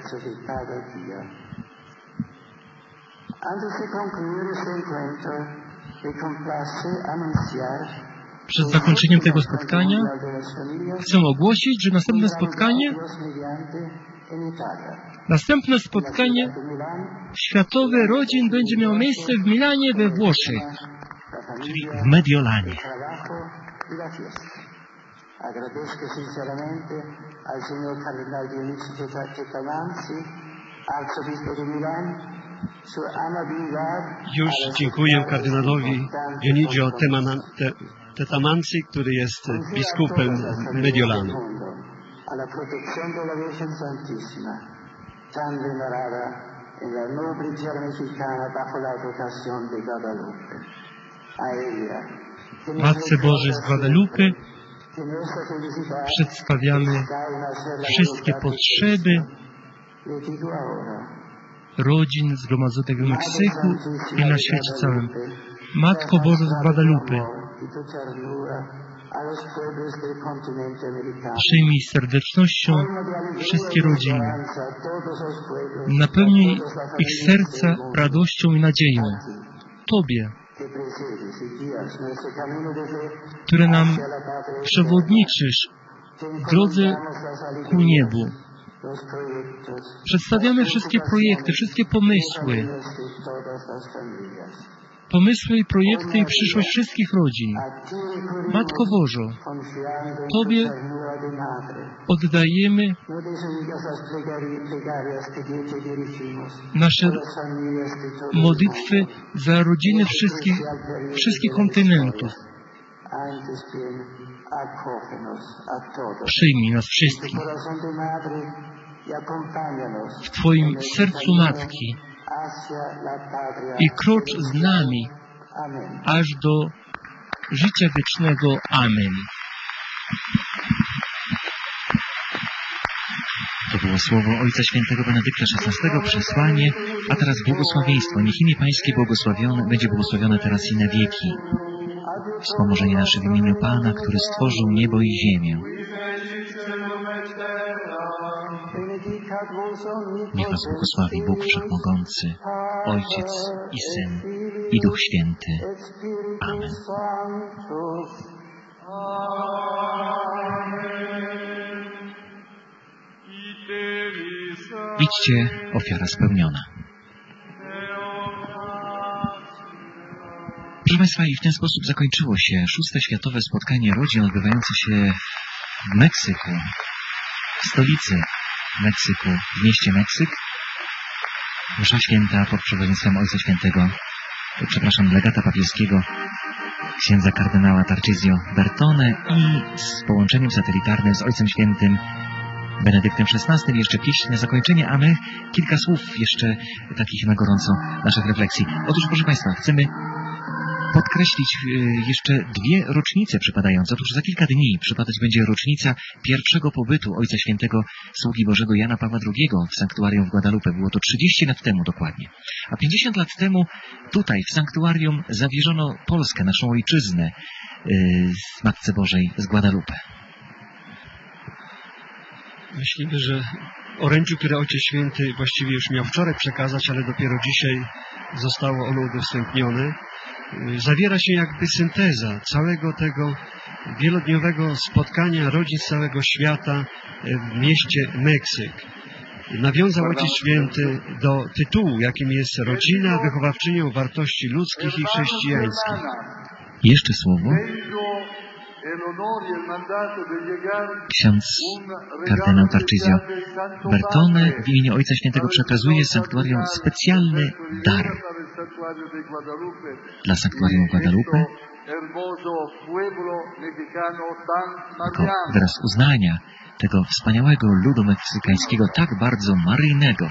Przed zakończeniem tego spotkania chcę ogłosić, że następne spotkanie następne spotkanie światowe rodzin będzie miało miejsce w Milanie we Włoszech, czyli w Mediolanie. Agradezco sinceramente al señor cardenal Dionisio Tettamanzi, arzobispo de Milán, su amabilidad. Już dziękuję kardynalowi Dionisio Tettamanzi, który jest biskupem Mediolanu. A la protección de la Virgen Santísima, tan venerada en la noble tierra mexicana bajo la advocación de Guadalupe. A ella, Matce Bożej z Guadalupe, przedstawiamy wszystkie potrzeby rodzin zgromadzonych w Meksyku i na świecie całym. Matko Boża z Guadalupe, przyjmij serdecznością wszystkie rodziny. Napełnij ich serca radością i nadzieją. Tobie, które nam przewodniczysz w drodze ku niebu. Przedstawiamy wszystkie projekty, wszystkie pomysły. Pomysły i projekty i przyszłość wszystkich rodzin. Matko Bożo, Tobie oddajemy nasze modlitwy za rodziny wszystkich, wszystkich kontynentów. Przyjmij nas wszystkich w Twoim sercu Matki i krocz z nami aż do życia wiecznego. Amen. To było słowo Ojca Świętego Benedykta szesnastego, przesłanie, a teraz błogosławieństwo. Niech imię Pańskie błogosławione, będzie błogosławione teraz i na wieki. Wspomożenie nasze w imieniu Pana, który stworzył niebo i ziemię. Niech nas błogosławi Bóg Wszechmogący, Ojciec i Syn i Duch Święty. Amen. Idźcie, ofiara spełniona. Proszę Państwa, i w ten sposób zakończyło się szóste światowe spotkanie rodzin odbywające się w Meksyku, w stolicy w Meksyku, w mieście Meksyk. Msza święta pod przewodnictwem Ojca Świętego, przepraszam, legata papieskiego, księdza kardynała Tarcisio Bertone i z połączeniem satelitarnym z Ojcem Świętym Benedyktem szesnastym. Jeszcze pieśń na zakończenie, a my kilka słów jeszcze takich na gorąco naszych refleksji. Otóż, proszę Państwa, chcemy podkreślić jeszcze dwie rocznice przypadające. Otóż za kilka dni przypadać będzie rocznica pierwszego pobytu Ojca Świętego Sługi Bożego Jana Pawła drugiego w sanktuarium w Guadalupe. Było to trzydzieści lat temu dokładnie. A pięćdziesiąt lat temu tutaj w sanktuarium zawierzono Polskę, naszą ojczyznę, w Matce Bożej z Guadalupe. Myślimy, że orędziu, które Ojciec Święty właściwie już miał wczoraj przekazać, ale dopiero dzisiaj zostało ono udostępnione, zawiera się jakby synteza całego tego wielodniowego spotkania rodzin z całego świata w mieście Meksyk. Nawiązał Ojciec Święty do tytułu, jakim jest rodzina wychowawczynią wartości ludzkich i chrześcijańskich. Jeszcze słowo. Ksiądz kardynał Tarcisio Bertone w imieniu Ojca Świętego przekazuje sanktuarium specjalny dar dla sanktuarium Guadalupe jako wyraz uznania tego wspaniałego ludu meksykańskiego, tak bardzo maryjnego.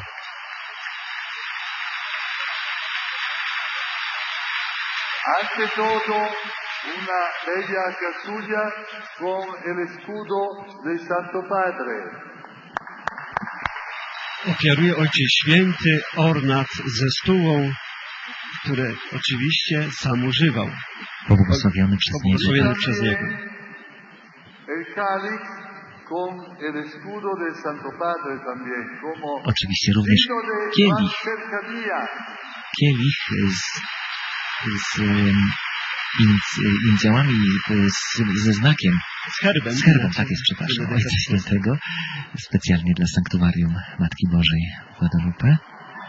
Una bella casulla con el escudo del Santo Padre. Ofiaruje Ojciec Święty ornat ze stułą, które oczywiście sam używał. Pobłogosławiony przez niego. Pobłogosławiony przez niego. El cáliz con el escudo del Santo Padre también, como oczywiście również kielich. Kielich z, z inicjałami, z, ze znakiem. Z herbem. Z herbem, tak jest, przepraszam, Ojca Świętego, specjalnie dla sanktuarium Matki Bożej w Guadalupe.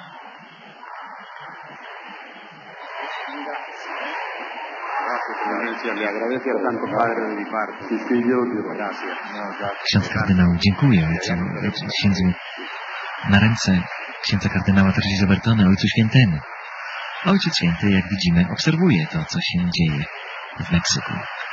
Ksiądz kardynał dziękuję ojcu, księdzu na ręce księdza kardynała Tarcisio Bertone, Ojcu Świętemu. Ojciec Święty, jak widzimy, obserwuje to, co się dzieje w Meksyku.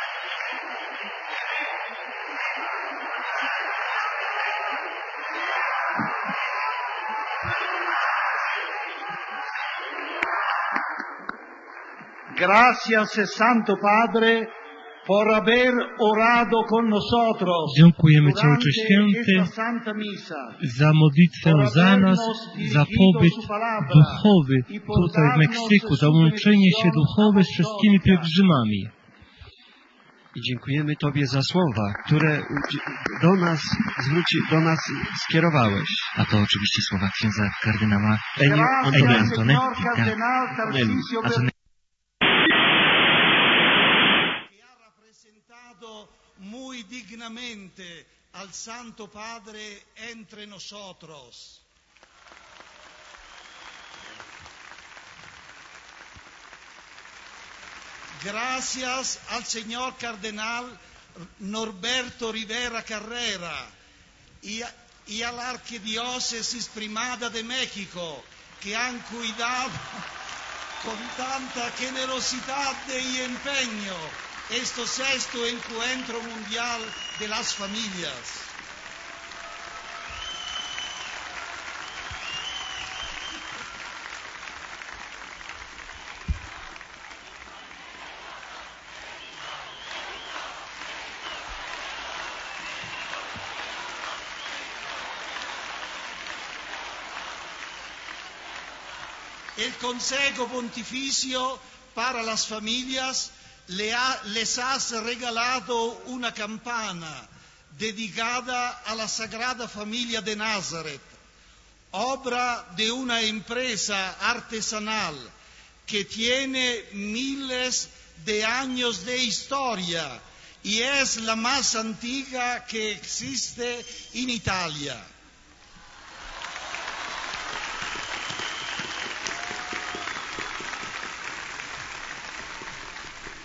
Gracias, Santo Padre, por haber orado con nosotros. Dziękujemy Ci, Ojcze Święty, za modlitwę za nas, za pobyt duchowy tutaj w Meksyku, za łączenie się duchowe z wszystkimi pielgrzymami. I dziękujemy Tobie za słowa, które do nas zwróci, do nas skierowałeś. A to oczywiście słowa księdza kardynała Ennio Antonetti. Muy dignamente al Santo Padre entre nosotros. Gracias al señor cardenal Norberto Rivera Carrera y a, y a la Arquidiócesis Primada de México, que han cuidado con tanta generosidad y empeño este sexto encuentro mundial de las familias. El Consejo Pontificio para las Familias le ha, les has regalado una campana dedicada a la Sagrada Familia de Nazaret, obra de una empresa artesanal que tiene miles de años de historia y es la más antigua que existe en Italia.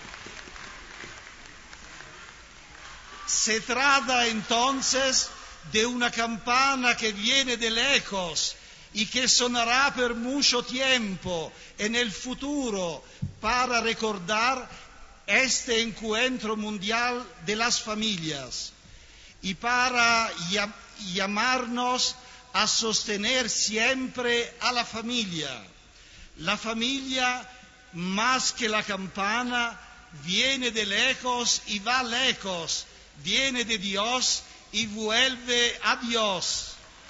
Se trata entonces de una campana que viene de lejos y que sonará por mucho tiempo en el futuro para recordar este encuentro mundial de las familias y para llamarnos a sostener siempre a la familia. La familia, más que la campana, viene de lejos y va lejos, viene de Dios y vuelve a Dios.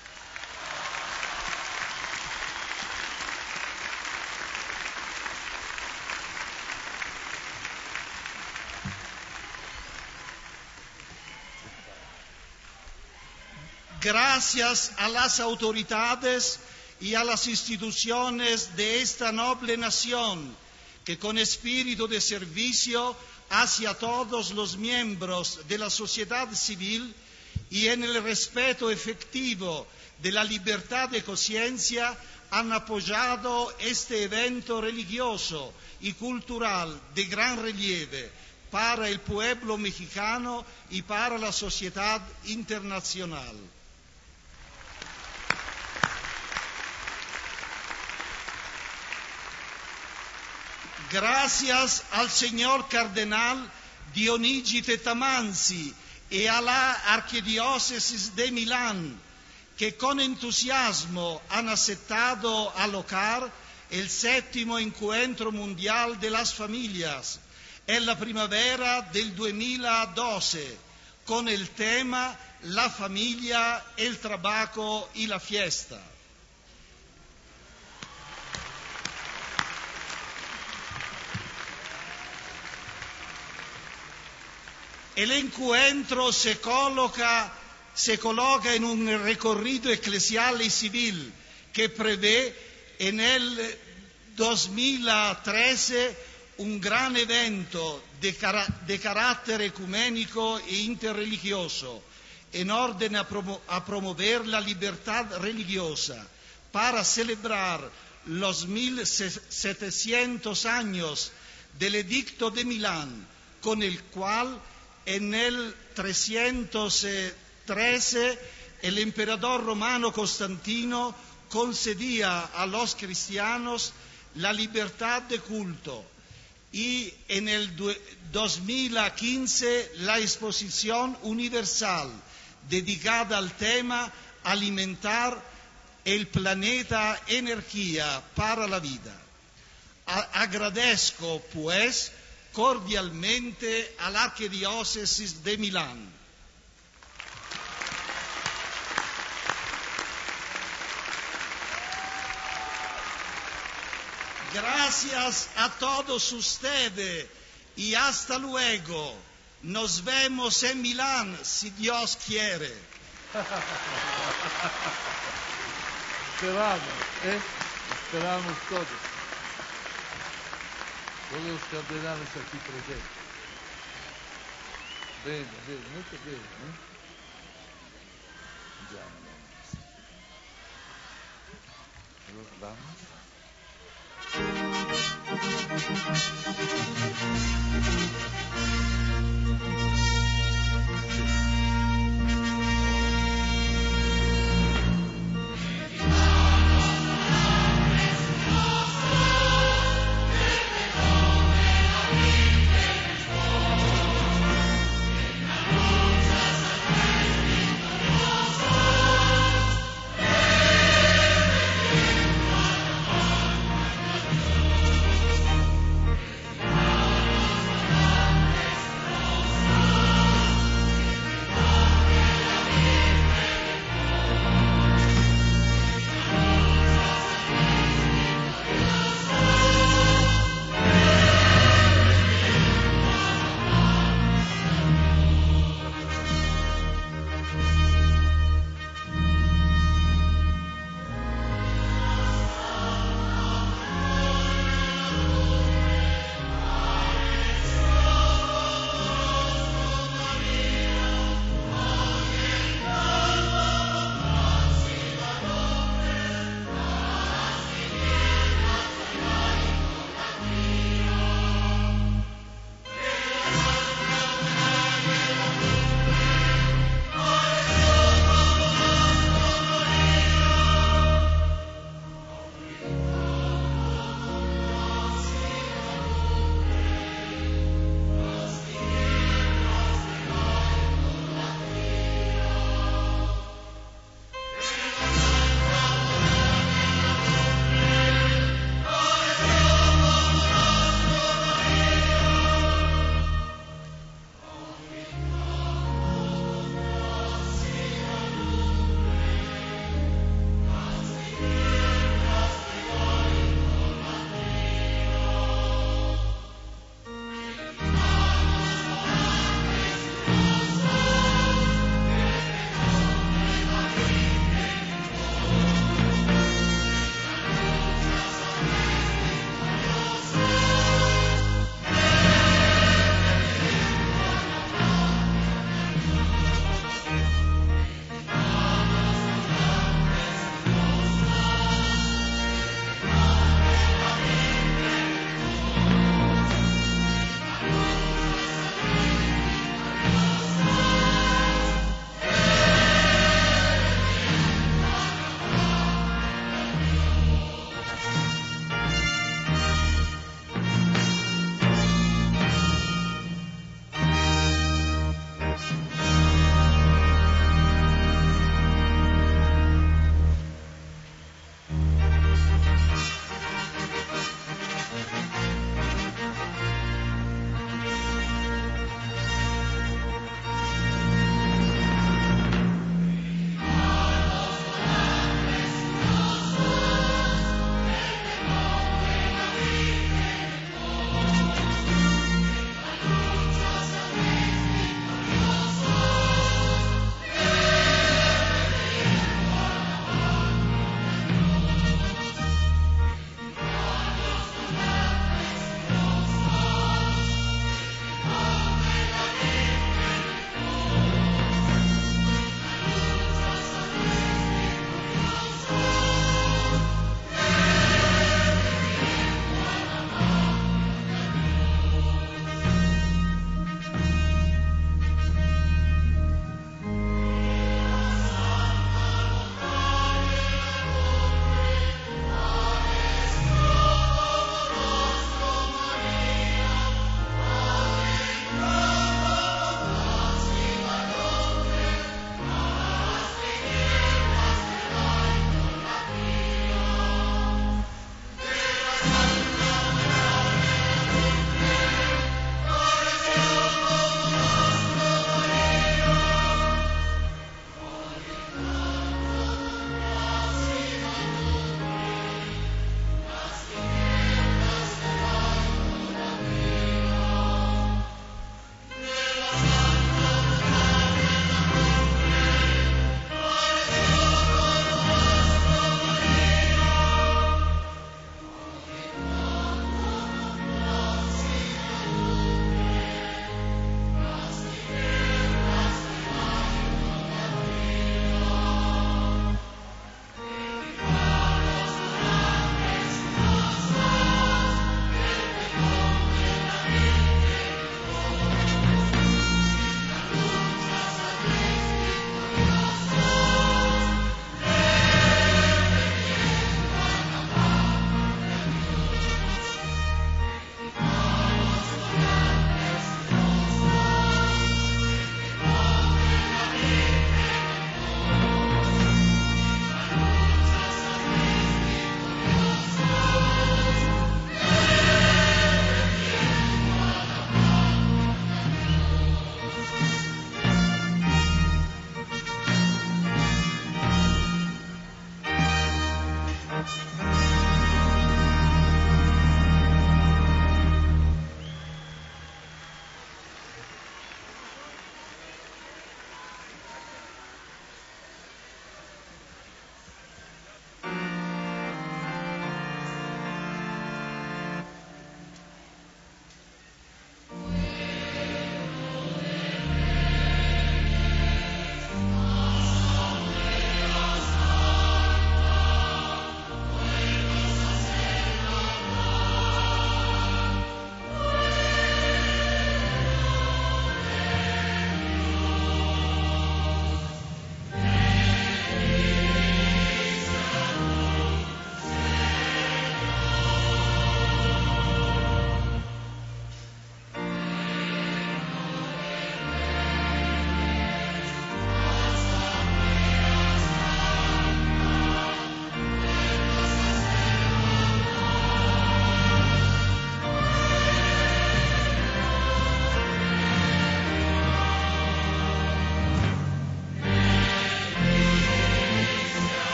Gracias a las autoridades y a las instituciones de esta noble nación, que con espíritu de servicio hacia todos los miembros de la sociedad civil y en el respeto efectivo de la libertad de conciencia, han apoyado este evento religioso y cultural de gran relieve para el pueblo mexicano y para la sociedad internacional. Gracias al señor cardenal Dionigi Tettamanzi y a la Arquidiócesis de Milán, que con entusiasmo han aceptado alocar el séptimo encuentro mundial de las familias en la primavera del dos mil doce, con el tema La familia, el trabajo y la fiesta. El encuentro se coloca, se coloca en un recorrido eclesial y civil que prevé en el dos mil trece un gran evento de, cara, de carácter ecuménico e interreligioso en orden a, promo, a promover la libertad religiosa para celebrar los mil setecientos años del Edicto de Milán, con el cual en el trescientos trece el emperador romano Constantino concedía a los cristianos la libertad de culto, y en el dos mil quince la exposición universal dedicada al tema Alimentar el planeta, energía para la vida. A- agradezco, pues, cordialmente a la Arquidiócesis de Milán. Gracias a todos ustedes y hasta luego. Nos vemos en Milán, si Dios quiere. Esperamos, ¿eh? Esperamos todos. Todos los cardenales aquí presentes. Bene, bene, molto bene. ¿eh? Andiamo. Allora, vamos.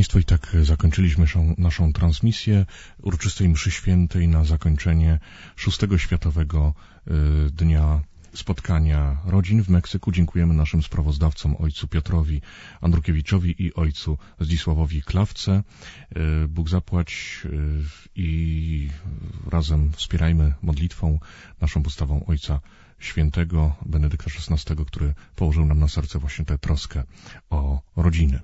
Państwo, i tak zakończyliśmy naszą, naszą transmisję uroczystej mszy świętej na zakończenie szóstego Światowego y, Dnia Spotkania Rodzin w Meksyku. Dziękujemy naszym sprawozdawcom, ojcu Piotrowi Andrukiewiczowi i ojcu Zdzisławowi Klawce. Y, Bóg zapłać y, i razem wspierajmy modlitwą naszą postawą Ojca Świętego Benedykta szesnastego, który położył nam na serce właśnie tę troskę o rodzinę.